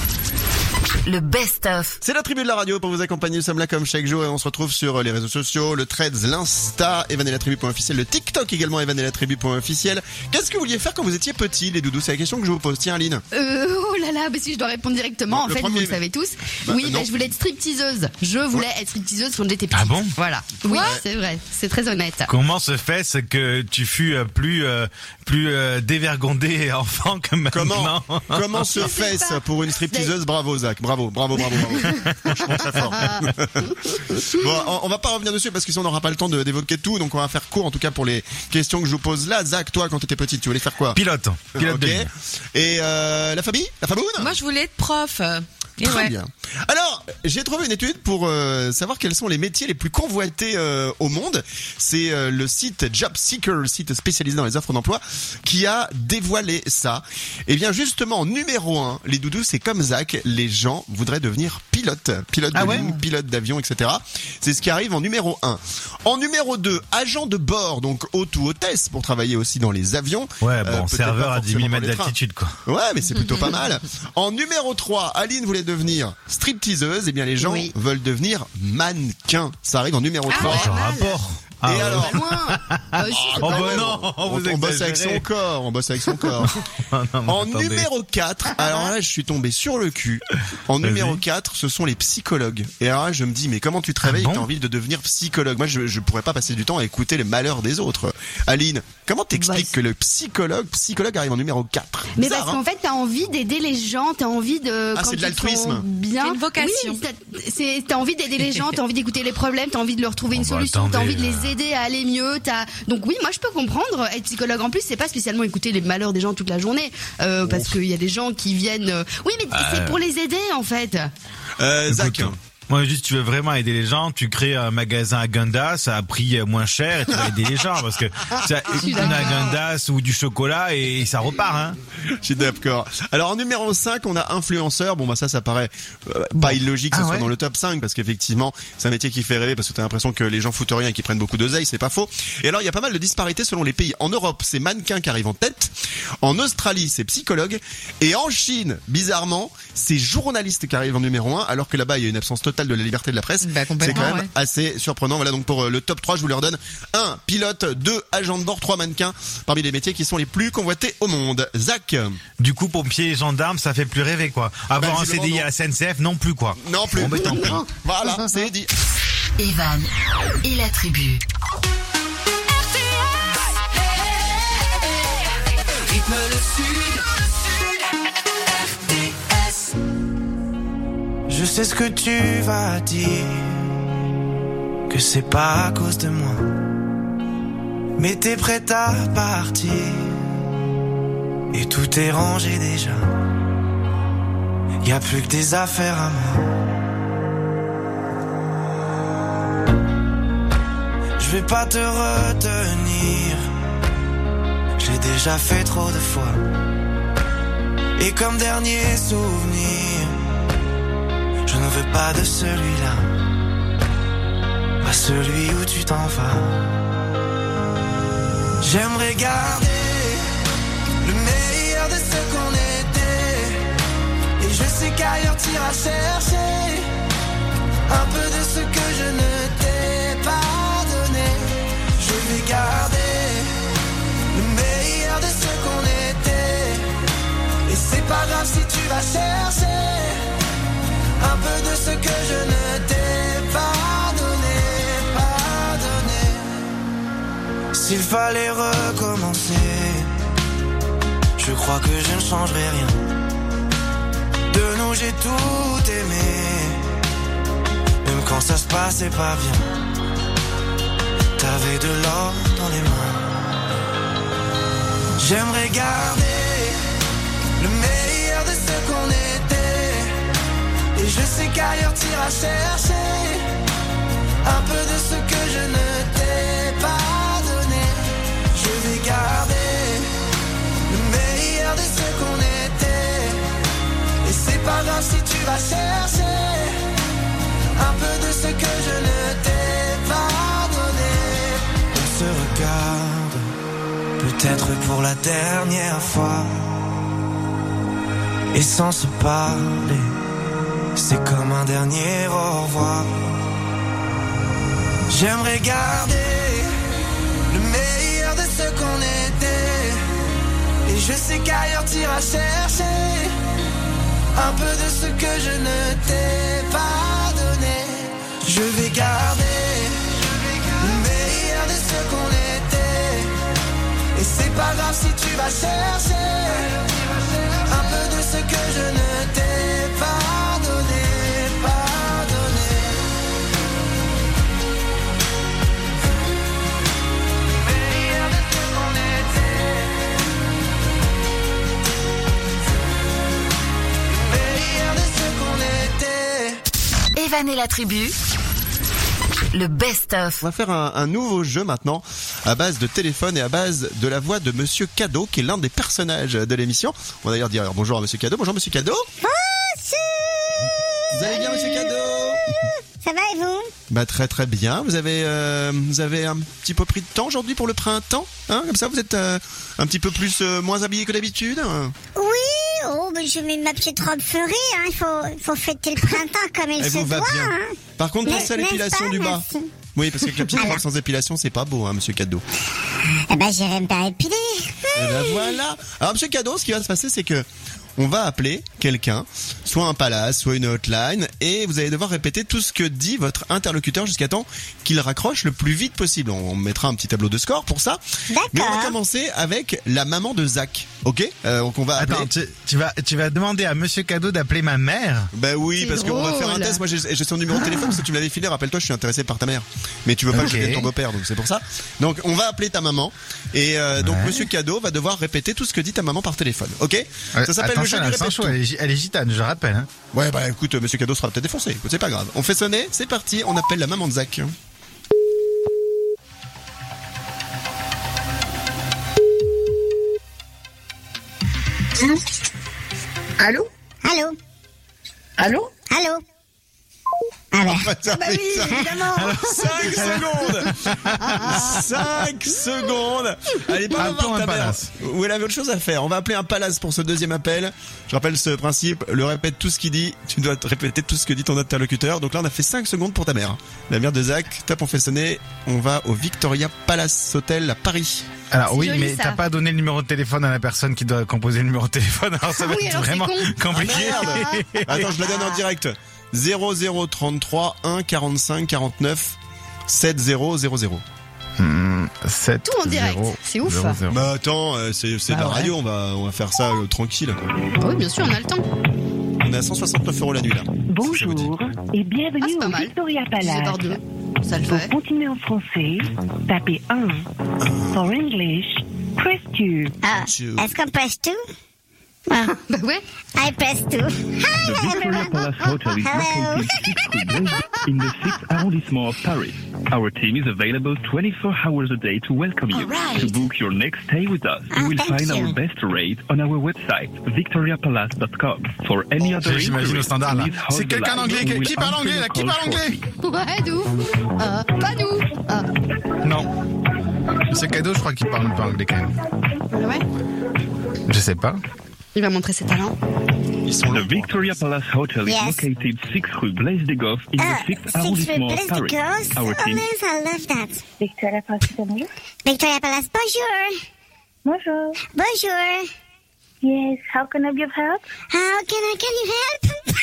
le best-of. C'est la tribu de la radio pour vous accompagner. Nous sommes là comme chaque jour et on se retrouve sur les réseaux sociaux, le Threads, l'Insta, evan et la tribu point officiel, le TikTok également, evan et la tribu point officiel. Qu'est-ce que vous vouliez faire quand vous étiez petit, les doudous? C'est la question que je vous pose. Tiens, Aline. Euh, oh là là, bah si je dois répondre directement, Non, en le fait, premier, vous le mais- savez tous. Bah, oui, non. bah, je voulais être stripteaseuse. Je voulais être stripteaseuse quand j'étais petite. Ah bon? Voilà. Oui, c'est vrai. C'est très honnête. Comment se fait ce que tu fus euh, plus euh, plus euh, dévergondé enfant que maintenant? Comment Comment se fait-ce pour une stripteaseuse? Bravo Zach, bravo. Bravo, bravo, bravo, bravo. Franchement, très fort. Bon, on, on va pas revenir dessus parce que sinon on n'aura pas le temps de, d'évoquer tout, donc on va faire court en tout cas pour les questions que je vous pose là. Zach, toi, quand t'étais petite, tu voulais faire quoi? Pilote. Pilote okay. de ligne. Et euh, la famille, la Faboune? Moi, je voulais être prof. Et Très ouais. bien. Alors, j'ai trouvé une étude pour euh, savoir quels sont les métiers les plus convoités euh, au monde. C'est euh, le site Job Seeker, le site spécialisé dans les offres d'emploi, qui a dévoilé ça. Et bien justement, numéro un, les doudous, c'est comme Zach, les gens voudraient devenir pilote, pilote de ah ouais ligne, pilote d'avion, et cetera. C'est ce qui arrive en numéro un. En numéro deux, agent de bord, donc hôte ou hôtesse pour travailler aussi dans les avions. Ouais, bon, euh, serveur à dix mille mètres d'altitude, quoi. Ouais, mais c'est plutôt pas mal. En numéro trois, Aline voulait devenir stripteaseuse, et bien les gens oui. veulent devenir mannequin. Ça arrive en numéro ah, trois. Ouais, rapport. Et ah, alors pas loin. Ah, aussi, oh bah non, on, on bosse avec son corps, on bosse avec son corps. non, non, en attendez. numéro quatre, alors là je suis tombé sur le cul. En Vas-y. numéro quatre, ce sont les psychologues. Et alors là je me dis mais comment tu te réveilles ah bon et t'as envie de devenir psychologue? Moi je je pourrais pas passer du temps à écouter les malheurs des autres. Aline, comment t'expliques bah, que le psychologue psychologue arrive en numéro quatre? Mais Bizarre, parce qu'en hein fait t'as envie d'aider les gens, t'as envie de Ah, quand c'est de l'altruisme. Bien. C'est une vocation. Oui, t'as, c'est t'as envie d'aider les gens, t'as envie d'écouter les problèmes, t'as envie de leur trouver oh, une bah, solution, attendez, t'as envie de les euh... aider à aller mieux. T'as... Donc oui, moi je peux comprendre. Être psychologue en plus, c'est pas spécialement écouter les malheurs des gens toute la journée, euh, parce qu'il y a des gens qui viennent. Euh... Oui, mais euh... c'est pour les aider en fait. Euh, Zach. Moi, juste, tu veux vraiment aider les gens, tu crées un magasin à Gundas à prix moins cher et tu vas aider les gens parce que ça, une à Gundas ou du chocolat et ça repart, hein. Je suis d'accord. Alors, en numéro cinq, on a influenceur. Bon, bah, ça, ça paraît euh, pas illogique que ah ça soit ouais. dans le top cinq parce qu'effectivement, c'est un métier qui fait rêver parce que t'as l'impression que les gens foutent rien et qu'ils prennent beaucoup d'oseille, c'est pas faux. Et alors, il y a pas mal de disparités selon les pays. En Europe, c'est mannequin qui arrive en tête. En Australie, c'est psychologue. Et en Chine, bizarrement, c'est journaliste qui arrive en numéro un alors que là-bas, il y a une absence totale de la liberté de la presse. Bah, c'est quand même ouais. assez surprenant. Voilà donc pour le top trois, je vous leur donne un pilote, deux agents de bord, trois mannequins parmi les métiers qui sont les plus convoités au monde. Zach. Du coup, pompier et gendarme, ça fait plus rêver quoi. Avoir bah, un C D I à la S N C F, non plus quoi. Non plus. Bon, tant pis. Voilà, c'est dit. Evan et la tribu. Rythme le sud. R T S. Je sais ce que tu vas dire, que c'est pas à cause de moi, mais t'es prête à partir, et tout est rangé déjà, y a plus que des affaires à moi. Je vais pas te retenir, j'ai déjà fait trop de fois, et comme dernier souvenir, je ne veux pas de celui-là, pas celui où tu t'en vas. J'aimerais garder le meilleur de ce qu'on était, et je sais qu'ailleurs t'iras chercher un peu de ce que je ne t'ai pas donné. Je vais garder le meilleur de ce qu'on était, et c'est pas grave si tu vas chercher un peu de ce que je ne t'ai pas donné, pas donné. S'il fallait recommencer, je crois que je ne changerai rien. De nous j'ai tout aimé, même quand ça se passait pas bien. T'avais de l'or dans les mains. J'aimerais garder le meilleur de ce qu'on était, et je sais qu'ailleurs t'iras chercher un peu de ce que je ne t'ai pas donné. Je vais garder le meilleur de ce qu'on était, et c'est pas grave si tu vas chercher un peu de ce que je ne t'ai pas donné. On se regarde, peut-être pour la dernière fois, et sans se parler, c'est comme un dernier au revoir. J'aimerais garder le meilleur de ce qu'on était, et je sais qu'ailleurs t'iras chercher un peu de ce que je ne t'ai pas donné. Je vais garder le meilleur de ce qu'on était, et c'est pas grave si tu vas chercher un peu de ce que je ne t'ai pas donné. Evan et la tribu, le best-of. On va faire un, un nouveau jeu maintenant à base de téléphone et à base de la voix de Monsieur Cadeau, qui est l'un des personnages de l'émission. On va d'ailleurs dire bonjour à Monsieur Cadeau. Bonjour Monsieur Cadeau. Bonjour. Vous allez bien Monsieur Cadeau? Ça va et vous? Bah très très bien. Vous avez euh, vous avez un petit peu pris de temps aujourd'hui pour le printemps, hein? Comme ça vous êtes euh, un petit peu plus euh, moins habillé que d'habitude. Oui. Oh, mais je mets ma petite robe fleurée. Hein. Il faut il faut fêter le printemps comme il Elle se vous va doit. bien. Hein. Par contre, pensez à l'épilation du bas. Merci. Oui, parce que la petite robe sans épilation, c'est pas beau, hein, Monsieur Cadeau. Eh ben, j'irai me faire épiler. Et ben voilà. Alors, Monsieur Cadeau, ce qui va se passer, c'est que on va appeler quelqu'un, soit un palace, soit une hotline, et vous allez devoir répéter tout ce que dit votre interlocuteur jusqu'à temps qu'il raccroche le plus vite possible. On mettra un petit tableau de score pour ça. D'accord. Mais on va commencer avec la maman de Zach. Ok, euh, donc on va appeler... Attends, tu, tu vas tu vas demander à Monsieur Cadeau d'appeler ma mère? Ben oui, C'est parce qu'on va faire un test. Moi, j'ai, j'ai son numéro de téléphone parce que tu me l'avais filé. Rappelle-toi, je suis intéressé par ta mère, mais tu veux pas Ok. que je devienne ton beau-père, donc c'est pour ça. Donc, on va appeler ta maman et euh, donc Ouais. Monsieur Cadeau va devoir répéter tout ce que dit ta maman par téléphone. Ok? Ça s'appelle le jeu Attention, du elle, répète chaud, tout. elle, est, elle est gitane, je rappelle. Hein. Ouais, bah écoute, Monsieur Cadeau sera peut-être défoncé. Écoute, c'est pas grave. On fait sonner. C'est parti. On appelle la maman de Zach. Allô? Allô? Allô? Allô? Ah ben. Ah bah oui, évidemment. cinq secondes. cinq secondes. Allez, pas Appelons voir un ta mère. palace. Ou elle avait autre chose à faire. On va appeler un palace pour ce deuxième appel. Je rappelle ce principe. Le répète tout ce qu'il dit. Tu dois te répéter tout ce que dit ton interlocuteur. Donc là, on a fait cinq secondes pour ta mère. La mère de Zach. Top, on fait sonner. On va au Victoria Palace Hotel à Paris. Alors C'est oui, joli, mais ça. t'as pas donné le numéro de téléphone à la personne qui doit composer le numéro de téléphone. Alors ça va Oui, être alors c'est vraiment con. compliqué. Ah, merde. Attends, je la donne en direct. zéro zéro trente-trois un quarante-cinq quarante-neuf sept zéro zéro zéro. Hmm, sept, Tout en direct. zéro, C'est ouf. zéro, zéro. Bah attends, euh, c'est, c'est Bah de la ouais. radio, on va, on va faire ça euh, tranquille. Quoi. Bah oui, bien sûr, on a le temps. On est à cent soixante-neuf euros la nuit là. Bonjour et bienvenue Ah, au mal. Victoria Divisé Palace. par deux. Ça le Pour fait. continuer en français, tapez un. For English, press two. Ah, est-ce qu'on presse tout? Ah. Bah ouais. I press two. Hi, The Victoria everyone. Palace Hotel is Hello. located six Rue Blaise in the sixth arrondissement of Paris. Our team is available twenty-four hours a day to welcome you. right. To book your next stay with us, you Oh, will thank find you. our best rate on our website, victoria palace dot com. For any other J'imagine au inquiries, standard là. please hold C'est the quelqu'un line. d'anglais We qui, will qui parle answer anglais your là, qui call parle anglais? shortly. Ouais, nous. Euh, pas nous. Ah. Non. Monsieur Cadeau, je crois qu'il parle pas anglais quand même. Ouais. Je sais pas. Il va montrer ses talents. Ils sont The Victoria Palace Hotel Yes. is located six Rue Blaise de Goff in Ah, the sixth six arrondissement of Place de Paris. Girls. Our Oh, team yes, I love that. Victoria Palace, bonjour. Victoria Palace, bonjour. Bonjour. Bonjour. Yes, how can I be of help? How can I, can you help?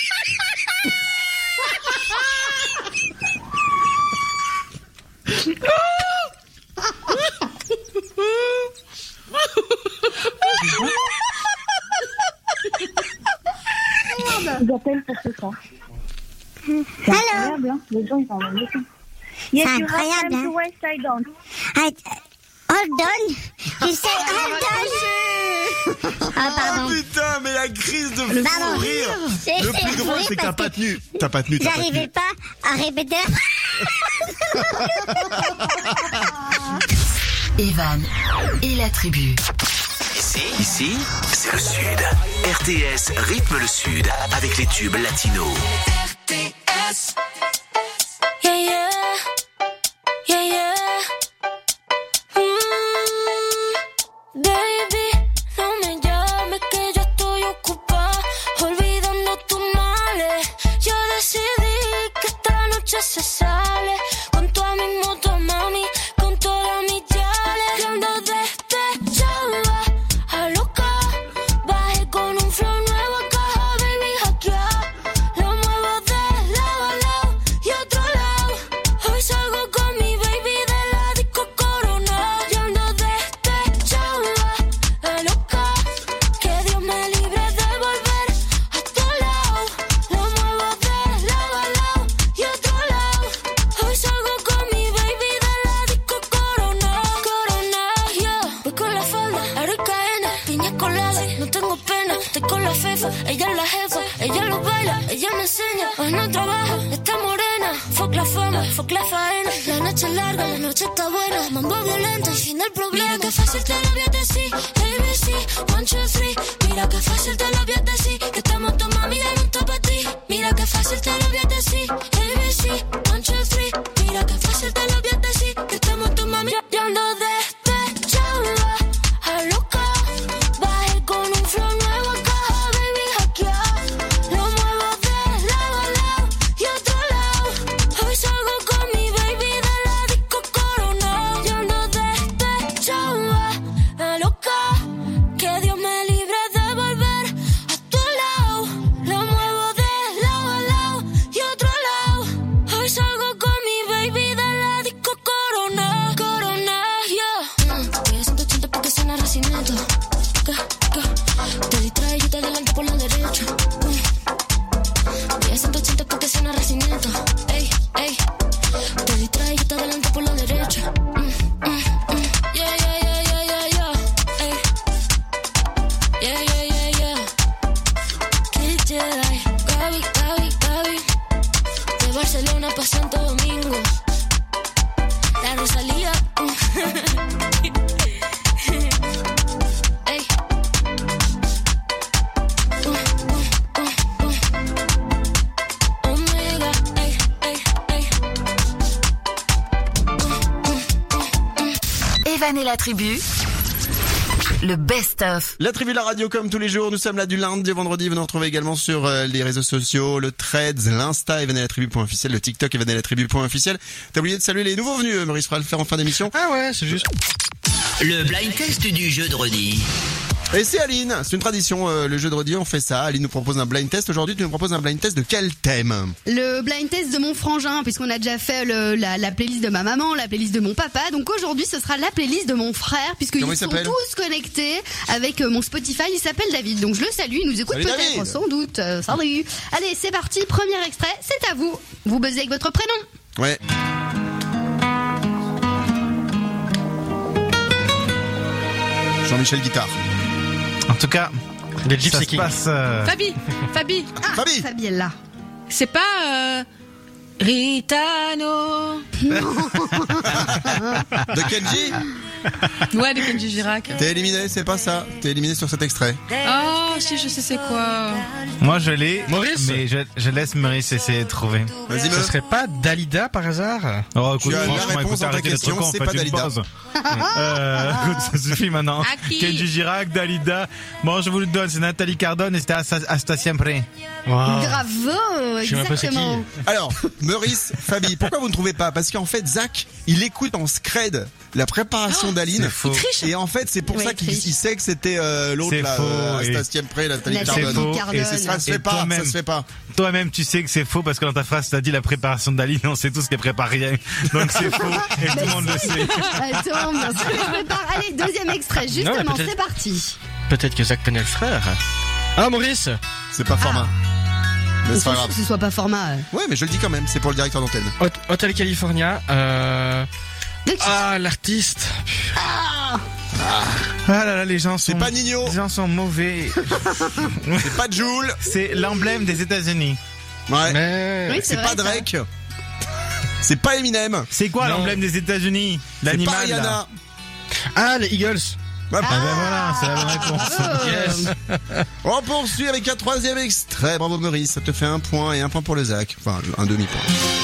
J'appelle pour ce soir. C'est incroyable, hein. Les gens, ils en ont beaucoup. Yes, C'est you have incroyable, time hein. to waste, I don't. I, hold on. You say hold on. Ah, pardon. Oh putain, mais la crise de Le fou pardon. rire. J'ai Le fait plus drôle, rire c'est que t'as parce pas que tenu. T'as pas tenu, t'as pas J'arrivais tenu. pas à répéter. Evan et la tribu. Ici, ici, c'est le Sud. R T S rythme le Sud avec les tubes latinos. R T S. Yeah, yeah. Yeah, yeah. Mm, baby, no me llames que yo estoy ocupada, olvidando tus males. Yo decidí que esta noche se sale con toda mi moto, mami, con todas mis yales. Que ando despechada, a loca, bajé con un flow nuevo a caja, baby, hackeada. Lo muevo de lado a lado y otro lado. Hoy salgo con mi baby de la disco Corona. Yo ando despechada, a loca, que Dios me libre de volver a tu lado. Lo muevo de lado a lado y otro lado. sueña. Hoy no trabaja, está morena. Fuck la fama, fuck la faena. La noche es larga, la noche está buena. Mambo violento y fin del problema. Mira que fácil te lo voy a decir. A B C, one, two, three. Mira que fácil te lo voy a decir. Que estamos tu mami y no está para ti. Mira que fácil te lo voy a decir. A B C, one, two, three. Mira que fácil te lo voy a decir. Que estamos tu mami. Yo ando despechada, a loca. Bajé con un flow nuevo acá, baby, hackear. Lo muevo de lado a lado y otro lado. Hoy salgo con mi baby de la disco Corona. Yo ando despechada, a loca. Que Dios me libre de volver a tu lado. Lo muevo de lado a lado y otro lado. Hoy salgo con mi baby de la disco Corona. Corona, yeah. Mm, voy a ciento ochenta porque suena racimiento. Ca, ca. Te distrae y te adelanto por la derecha. Mm. Voy a ciento ochenta porque suena racimiento. Ey, ey. Te distrae y te adelanto por la derecha. Mm, mm, mm. Yeah, yeah, yeah, yeah, yeah, yeah. Ey. Yeah, yeah, yeah, yeah. Kid Jedi. Gaby, Gaby, Gaby. De Barcelona pa' Santo Domingo. La Rosalía. Mm. Ey. Uh, uh, uh, uh. Omega. Ey, ey, ey. Uh, uh, uh, uh. Evan et la tribu. Le best-of. La tribu de la radio comme tous les jours, nous sommes là du lundi au vendredi, vous nous retrouvez également sur euh, les réseaux sociaux, le Threads, l'Insta, evan et la tribu point officiel, le TikTok, evan et la tribu point officiel. T'as oublié de saluer les nouveaux venus, Maurice fera le faire en fin d'émission. Ah ouais, c'est juste. Le blind test du jeu de Rodi. Et c'est Aline, c'est une tradition, euh, le jeu de Rodi, on fait ça. Aline nous propose un blind test. Aujourd'hui, tu nous proposes un blind test de quel thème? Le blind test de mon frangin, puisqu'on a déjà fait le, la, la playlist de ma maman, la playlist de mon papa. Donc aujourd'hui, ce sera la playlist de mon frère, puisqu'ils sont tous connectés avec mon Spotify. Il s'appelle David, donc je le salue. Il nous écoute peut-être, sans doute. Euh, salut. Allez, c'est parti. Premier extrait, c'est à vous. Vous buzzez avec votre prénom. Ouais. Jean-Michel Guitare. En tout cas, ça se passe... Euh... Fabi, Fabi. Ah, Fabi. Fabi est là. C'est pas... Euh... Ritano. De Kenji? Ouais, de Kenji Girac. T'es éliminé, c'est pas ça. T'es éliminé sur cet extrait. Oh, si, je sais c'est quoi. Moi, je l'ai. Maurice. Mais je, je laisse Maurice essayer de trouver. Vas-y, Ce serait pas Dalida par hasard? Oh, écoute, tu as la franchement, réponse écoute, dans ta arrêtez d'être question, con, c'est faites pas une Dalida. pause. euh, écoute, ça suffit maintenant. Kenji Girac, Dalida. Bon, je vous le donne, c'est Nathalie Cardone et c'était Hasta Siempre. Wow. Bravo, exactement. Alors, Maurice, Fabi, pourquoi vous ne trouvez pas? Parce qu'en fait, Zach, il écoute en scred la préparation oh, d'Aline. Il et en fait, c'est pour ouais, ça qu'il il sait que c'était euh, l'autre là, euh, Hasta Siempre, Nathalie Cardone. Et c'est ça, ça se fait pas, ça se fait pas. Toi-même, tu sais que c'est faux parce que dans ta phrase, t'as dit la préparation d'Aline, on sait tous qu'elle prépare rien. Donc c'est faux et tout le monde le sait. Attends, bien sûr que je prépare. Allez, deuxième extrait, justement, non, c'est parti. Peut-être que Zach connaît le frère. Ah, Maurice. C'est pas format. Mais c'est pas grave. Que ce soit pas format. Ouais, mais je le dis quand même, c'est pour le directeur d'antenne. Hotel California, euh... Ah, l'artiste. Ah, ah là là, les gens sont... C'est pas Nino. Les gens sont mauvais. C'est pas Jul. C'est l'emblème des États-Unis. Ouais. Mais... Oui, c'est, c'est pas Drake. Ça. C'est pas Eminem. C'est quoi non. l'emblème des États-Unis? L'animal. C'est pas Rihanna. Ah, les Eagles. Ouais, ah, ben voilà, c'est la bonne réponse. Yes. On poursuit avec un troisième extrait. Bravo Maurice, ça te fait un point et un point pour le Zach. Enfin, un demi-point.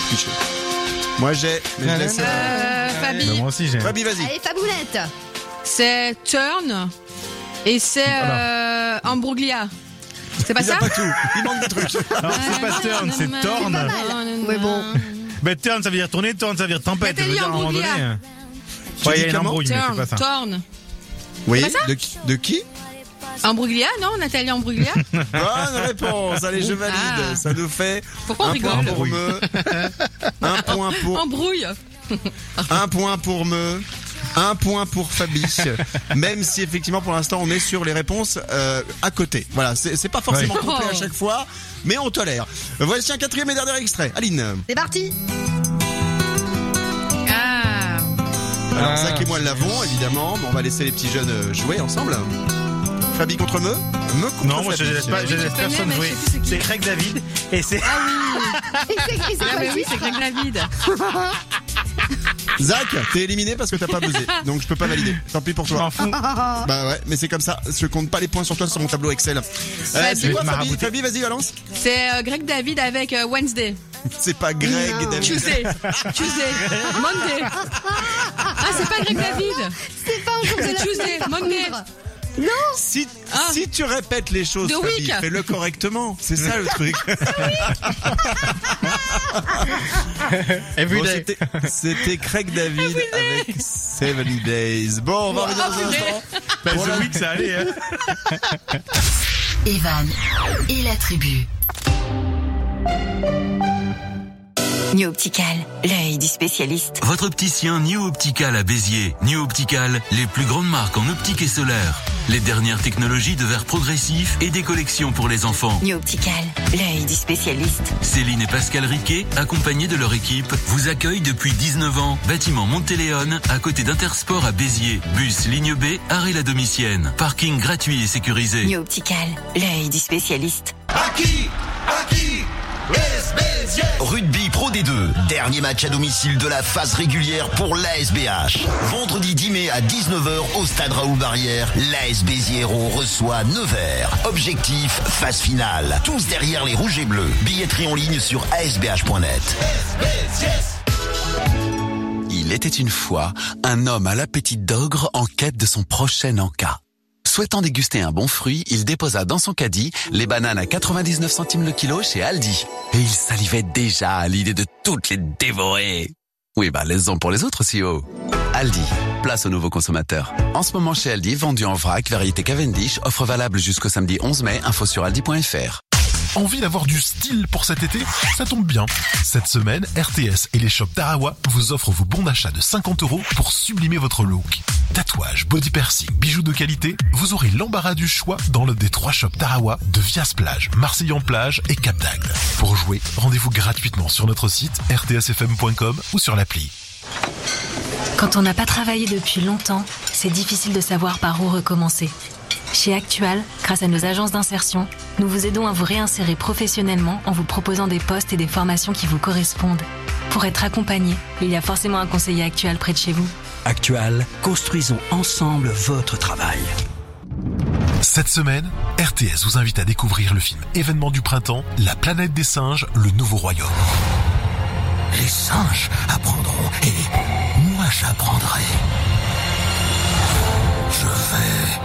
Moi j'ai, mais je laisse... Euh, Fabi. Bah, moi aussi j'ai. Fabi, vas-y. Allez, Faboulette. C'est Turn et c'est euh, Ambroglia. C'est pas il ça? Il a pas tout, il manque des trucs. Alors c'est pas Turn, c'est Torn. Mais bon. Mais Turn ça veut dire tourner, Torn ça veut dire tempête. Ça veut dire à un moment donné. Ouais, il y a une embrouille, Turn, mais c'est pas ça. Torn. Oui, de, de qui? Ambruglia, non? Nathalie Ambruglia? Bonne réponse, allez, je valide. Ah. Ça nous fait Pourquoi on un rigole? point pour me. Un point pour. Embrouille. Un point pour me. Un point pour Fabi. Même si effectivement pour l'instant on est sur les réponses euh, à côté. Voilà, c'est, c'est pas forcément ouais. complet à chaque fois, mais on tolère. Voici un quatrième et dernier extrait. Aline. C'est parti. Alors Zach et moi l'avons évidemment, mais on va laisser les petits jeunes jouer ensemble. Fabi contre me Me contre Non, moi je Fabi. laisse pas, je laisse personne jouer. C'est Craig David et c'est. Ah oui. Et c'est- et c'est Ah quoi mais le oui, titre c'est Greg David. Zach, t'es éliminé parce que t'as pas buzzé. Donc je peux pas valider. Tant pis pour toi. Je m'en fous. Bah ouais, mais c'est comme ça. Je compte pas les points sur toi sur mon tableau Excel. Euh, Fabi. c'est quoi Fabi Marabouté. Fabi, vas-y, balance. C'est euh, Greg David avec euh, Wednesday. C'est pas Greg Non. David. Tuesday. Tuesday. Monday. Ah, c'est pas Greg David. C'est pas un jour de la Tuesday. semaine, par Monday. contre. Non. Si, Ah. si tu répètes les choses, The Fabi, Week. fais-le correctement. C'est ça le truc. Every Bon, day. c'était, c'était Craig David avec Seven Days. Bon, on va revenir dans un instant. Bah, Pour la- The Week, ça allait, hein. Evan et la tribu. New Optical, l'œil du spécialiste. Votre opticien New Optical à Béziers. New Optical, les plus grandes marques en optique et solaire. Les dernières technologies de verre progressif et des collections pour les enfants. New Optical, l'œil du spécialiste. Céline et Pascal Riquet, accompagnés de leur équipe, vous accueillent depuis dix-neuf ans. Bâtiment Montéléon, à côté d'Intersport à Béziers. Bus ligne B, arrêt la Domitienne. Parking gratuit et sécurisé. New Optical, l'œil du spécialiste. Aki, Aki, S B S. Rugby Pro D deux, dernier match à domicile de la phase régulière pour l'A S B H. Vendredi dix mai à dix-neuf heures au stade Raoul Barrière, l'A S Béziers-Hérault reçoit Nevers. Objectif, phase finale. Tous derrière les rouges et bleus. Billetterie en ligne sur a s b h point net. Il était une fois un homme à l'appétit d'ogre en quête de son prochain encas. Souhaitant déguster un bon fruit, il déposa dans son caddie les bananes à quatre-vingt-dix-neuf centimes le kilo chez Aldi. Et il salivait déjà à l'idée de toutes les dévorer. Oui, bah, laissons pour les autres aussi, oh. Aldi, place aux nouveaux consommateurs. En ce moment chez Aldi, vendu en vrac, variété Cavendish, offre valable jusqu'au samedi onze mai, info sur aldi point f r. Envie d'avoir du style pour cet été? Ça tombe bien. Cette semaine, R T S et les shops Tarawa vous offrent vos bons d'achat de cinquante euros pour sublimer votre look. Tatouage, body piercing, bijoux de qualité, vous aurez l'embarras du choix dans l'un des trois shops Tarawa de Vias-Plage, Marseille-en-Plage et Cap d'Agde. Pour jouer, rendez-vous gratuitement sur notre site r t s f m point com ou sur l'appli. Quand on n'a pas travaillé depuis longtemps, c'est difficile de savoir par où recommencer. Chez Actual, grâce à nos agences d'insertion, nous vous aidons à vous réinsérer professionnellement en vous proposant des postes et des formations qui vous correspondent. Pour être accompagné, il y a forcément un conseiller Actual près de chez vous. Actual, construisons ensemble votre travail. Cette semaine, R T S vous invite à découvrir le film événement du printemps, La planète des singes, le nouveau royaume. Les singes apprendront et moi j'apprendrai. Je vais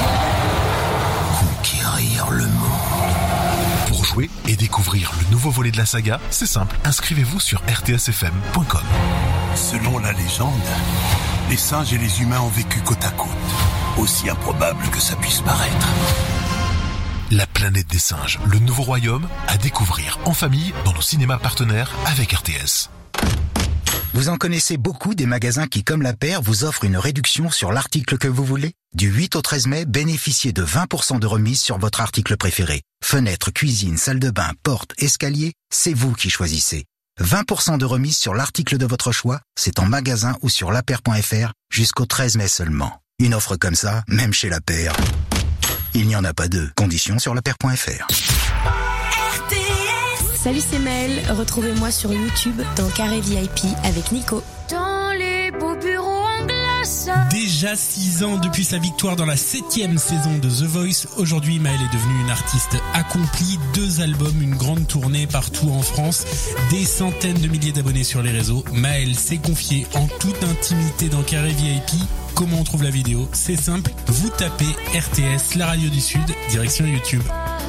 conquérir le monde. Pour jouer et découvrir le nouveau volet de la saga, c'est simple, inscrivez-vous sur r t s f m point com. Selon la légende, les singes et les humains ont vécu côte à côte. Aussi improbable que ça puisse paraître. La planète des singes, le nouveau royaume, à découvrir en famille dans nos cinémas partenaires avec R T S. Vous en connaissez beaucoup des magasins qui, comme La Paire, vous offrent une réduction sur l'article que vous voulez? Du huit au treize mai, bénéficiez de vingt pour cent de remise sur votre article préféré. Fenêtre, cuisine, salle de bain, porte, escalier, c'est vous qui choisissez. vingt pour cent de remise sur l'article de votre choix, c'est en magasin ou sur lapaire point f r jusqu'au treize mai seulement. Une offre comme ça, même chez La Paire, il n'y en a pas deux. Conditions sur lapaire point f r. Salut, c'est Maëlle. Retrouvez-moi sur YouTube dans Carré V I P avec Nico. Dans les beaux bureaux en glace. Déjà six ans depuis sa victoire dans la septième saison de The Voice, aujourd'hui Maëlle est devenue une artiste accomplie. Deux albums, une grande tournée partout en France, des centaines de milliers d'abonnés sur les réseaux. Maëlle s'est confiée en toute intimité dans Carré V I P. Comment on trouve la vidéo? C'est simple, vous tapez R T S, la radio du Sud, direction YouTube.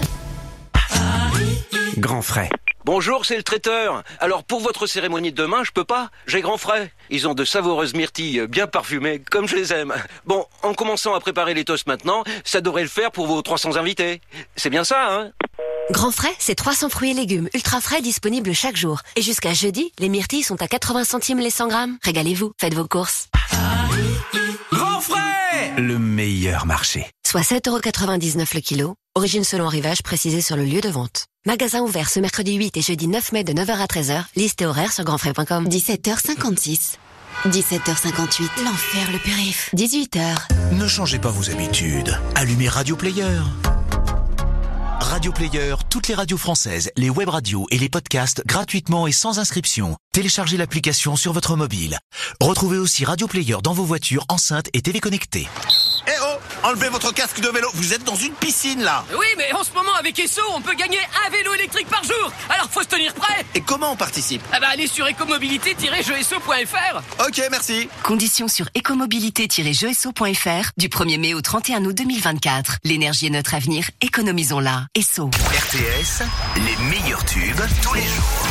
Grand frais. Bonjour, c'est le traiteur. Alors pour votre cérémonie de demain, je peux pas. J'ai grand frais. Ils ont de savoureuses myrtilles bien parfumées, comme je les aime. Bon, en commençant à préparer les toasts maintenant, ça devrait le faire pour vos trois cents invités. C'est bien ça, hein? Grand frais, c'est trois cents fruits et légumes ultra frais disponibles chaque jour. Et jusqu'à jeudi, les myrtilles sont à quatre-vingts centimes les cent grammes. Régalez-vous, faites vos courses. Grand frais, le meilleur marché. Soit sept euros quatre-vingt-dix-neuf le kilo. Origine selon arrivage précisée sur le lieu de vente. Magasin ouvert ce mercredi huit et jeudi neuf mai de neuf heures à treize heures. Liste et horaire sur grandfrais point com. dix-sept heures cinquante-six. dix-sept heures cinquante-huit. L'enfer, le périph. dix-huit heures. Ne changez pas vos habitudes. Allumez Radio Player. Radio Player, toutes les radios françaises, les web radios et les podcasts gratuitement et sans inscription. Téléchargez l'application sur votre mobile. Retrouvez aussi Radio Player dans vos voitures, enceintes et téléconnectées. Eh oh, enlevez votre casque de vélo, vous êtes dans une piscine là. Oui, mais en ce moment avec Esso, on peut gagner un vélo électrique par jour. Alors faut se tenir prêt. Et comment on participe? Ah bah allez sur écomobilité tiret jeux esso point f r. Ok, merci. Conditions sur écomobilité tiret jeux esso point f r du premier mai au trente et un août deux mille vingt-quatre. L'énergie est notre avenir, économisons-la. Esso. R T S, les meilleurs tubes tous les jours.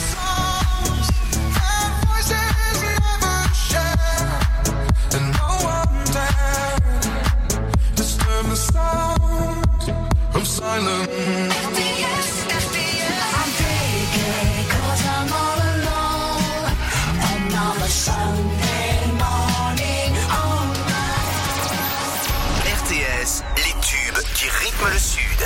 I'm silent. F D S, F D S. I'm thinking cause I'm all alone. Another Sunday morning all night. R T S, les tubes qui rythment le Sud.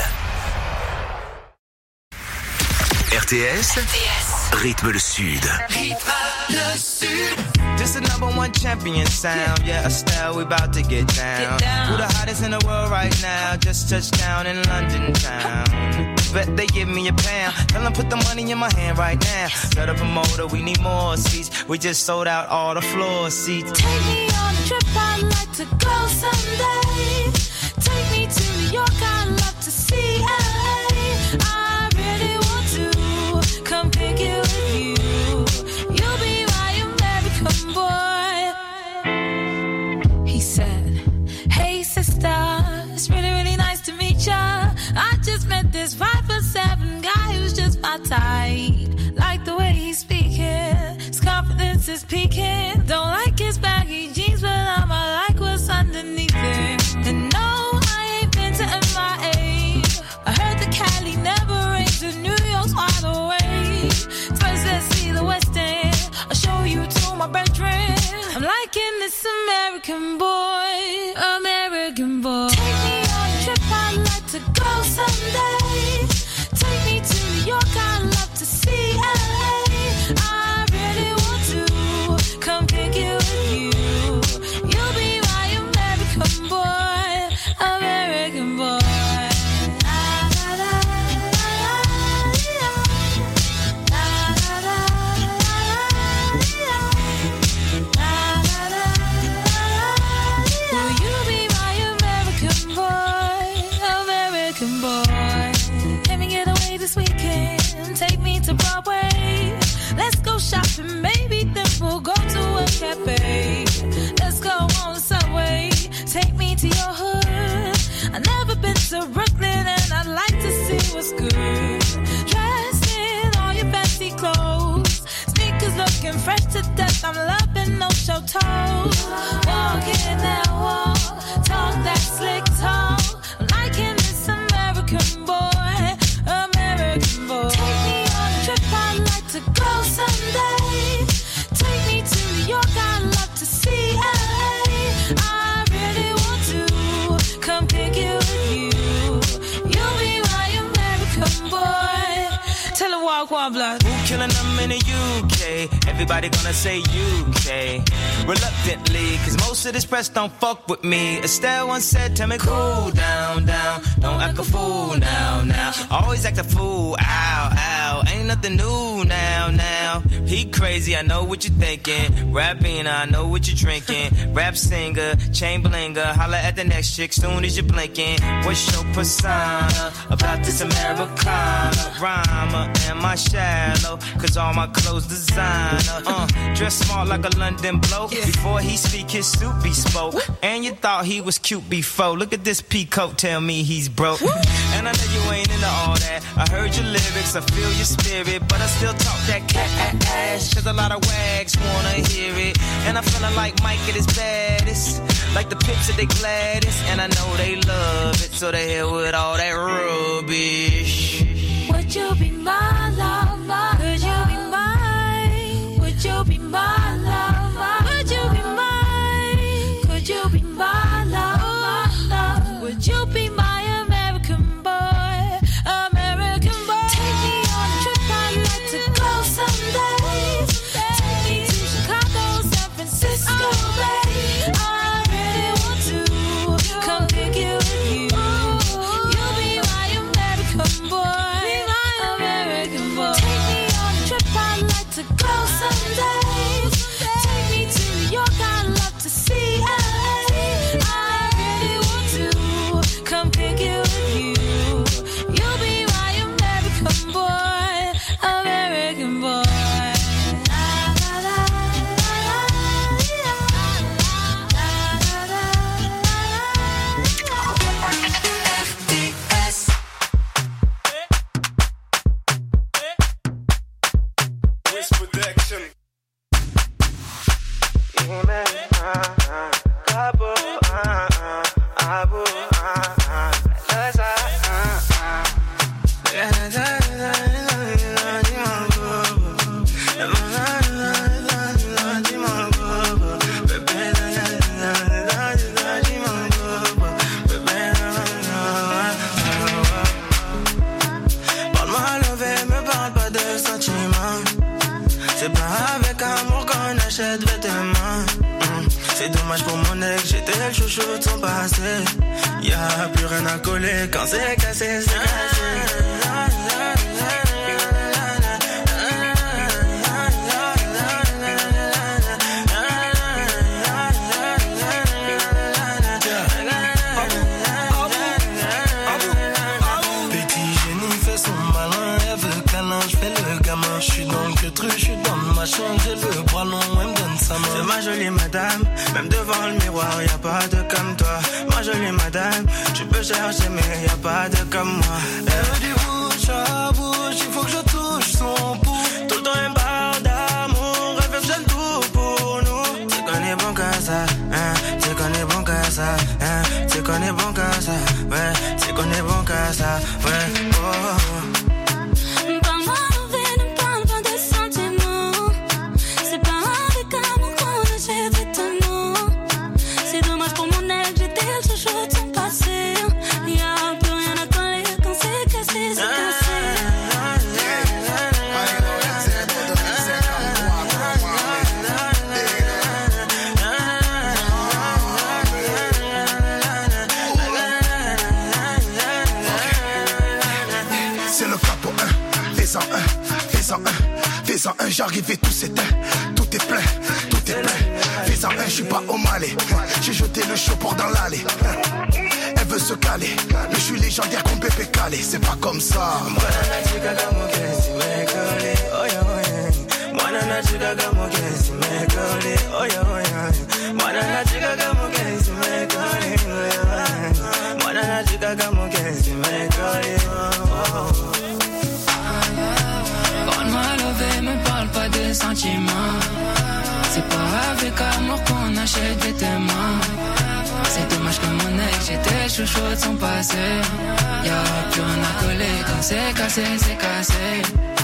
R T S, R T S. Rythme le Sud. Rythme le Sud. This the number one champion sound. Yeah, Estelle, we about to get down. Who the hottest in the world right now? Just touched down in London town. Bet they give me a pound. Tell them put the money in my hand right now. Set up a motor, we need more seats. We just sold out all the floor seats. Take me on a trip, I'd like to go someday. Take me to New York, I'd love to see L A. I really want to come pick you with you. You'll be my American boy. He said, hey sister, it's really, really nice to meet ya. I just met this five foot seven guy who's just my type. Like the way he's speaking, his confidence is peaking. Don't like his baggy jeans, but I'ma like what's underneath it. And no, I ain't been to M I A. I heard the Cali never rains and New York's wide awake. First let's see the West End, I'll show you to my bedroom. I'm liking this American boy, American boy. Take me on a trip, I'd like to go someday. Take me to New York, I'd love to see L A. I really want to come pick you with you. You'll be my American boy, American boy. Shopping, maybe then we'll go to a cafe. Let's go on the subway, take me to your hood. I've never been to Brooklyn and I'd like to see what's good. Dressed in all your fancy clothes, sneakers looking fresh to death. I'm loving no show toes. Walking that wall, talk that slick talk. I'm liking this American boy, American boy. Take me on a trip, I'd like to go someday. Take me to New York, I'd love to see L A. I really want to come pick you with you. You'll be my American boy. Tell her walk one block. Who killing them in the U K? Everybody gonna say U K. Reluctantly, cause most of this press don't fuck with me. Estelle once said, tell me cool down, down. Don't act a fool now, now. Always act a fool, ow, ow. Ain't nothing new now, now. He crazy, I know what you're thinking. Rapping, I know what you're drinking. Rap singer, chain blinger. Holla at the next chick soon as you're blinking. What's your persona about this Americana? Rhymer, am I shallow? Cause all my clothes designer. Uh, dress smart like a London bloke. Before he speak, his suit be spoke. And you thought he was cute before. Look at this peacoat, tell me he's broke. And I know you ain't into all that. I heard your lyrics, I feel your spirit. But I still talk that cat ass. Cause a lot of wags wanna hear it. And I'm feeling like Mike at his baddest. Like the pips at they gladdest. And I know they love it. So they hell with all that rubbish. Would you be my lover? Could you be mine? Would you be my lover? Would you be mine? Could you be my lover? Would you be my American boy? American boy. Take me on a trip, I'd like to go someday. Take me to Chicago, San Francisco. West Production. Yeah, man. Uh, uh, Cabo, uh, uh, Abu, uh, uh, Laza, uh, uh. Yeah, da, da, da, da, c'est pas avec amour qu'on achète vêtements. Mmh. C'est dommage pour mon ex, j'étais le chouchou de son passé. Y'a plus rien à coller quand c'est cassé, c'est cassé. J'suis dans le queutru, j'suis dans ma chambre, j'ai le bras long, elle me donne sa main. C'est ma jolie madame, même devant le miroir, y'a pas de comme toi. Ma jolie madame, tu peux chercher mais y'a pas de comme moi. Elle me dit bouche à bouche, il faut que je touche son pouls. Tout le temps elle me parle d'amour, elle veut que j'aime tout pour nous. Tu connais bon qu'à ça, hein, tu connais bon qu'à ça, hein, tu connais bon qu'à ça, ouais, tu connais bon qu'à ça, ouais, oh. Fais-en un, j'arrive et tout s'éteint. Tout est plein, tout est plein. Fais-en un, j'suis pas au Malais. J'ai jeté le chaud dans l'allée. Elle veut se caler, mais j'suis légendaire comme Pépé Calé. C'est pas comme ça. Me parle pas de sentiments. C'est pas avec amour qu'on achète des témoins. C'est dommage que mon ex, j'étais chouchou de son passé. Y'a plus rien à coller quand c'est cassé, c'est cassé.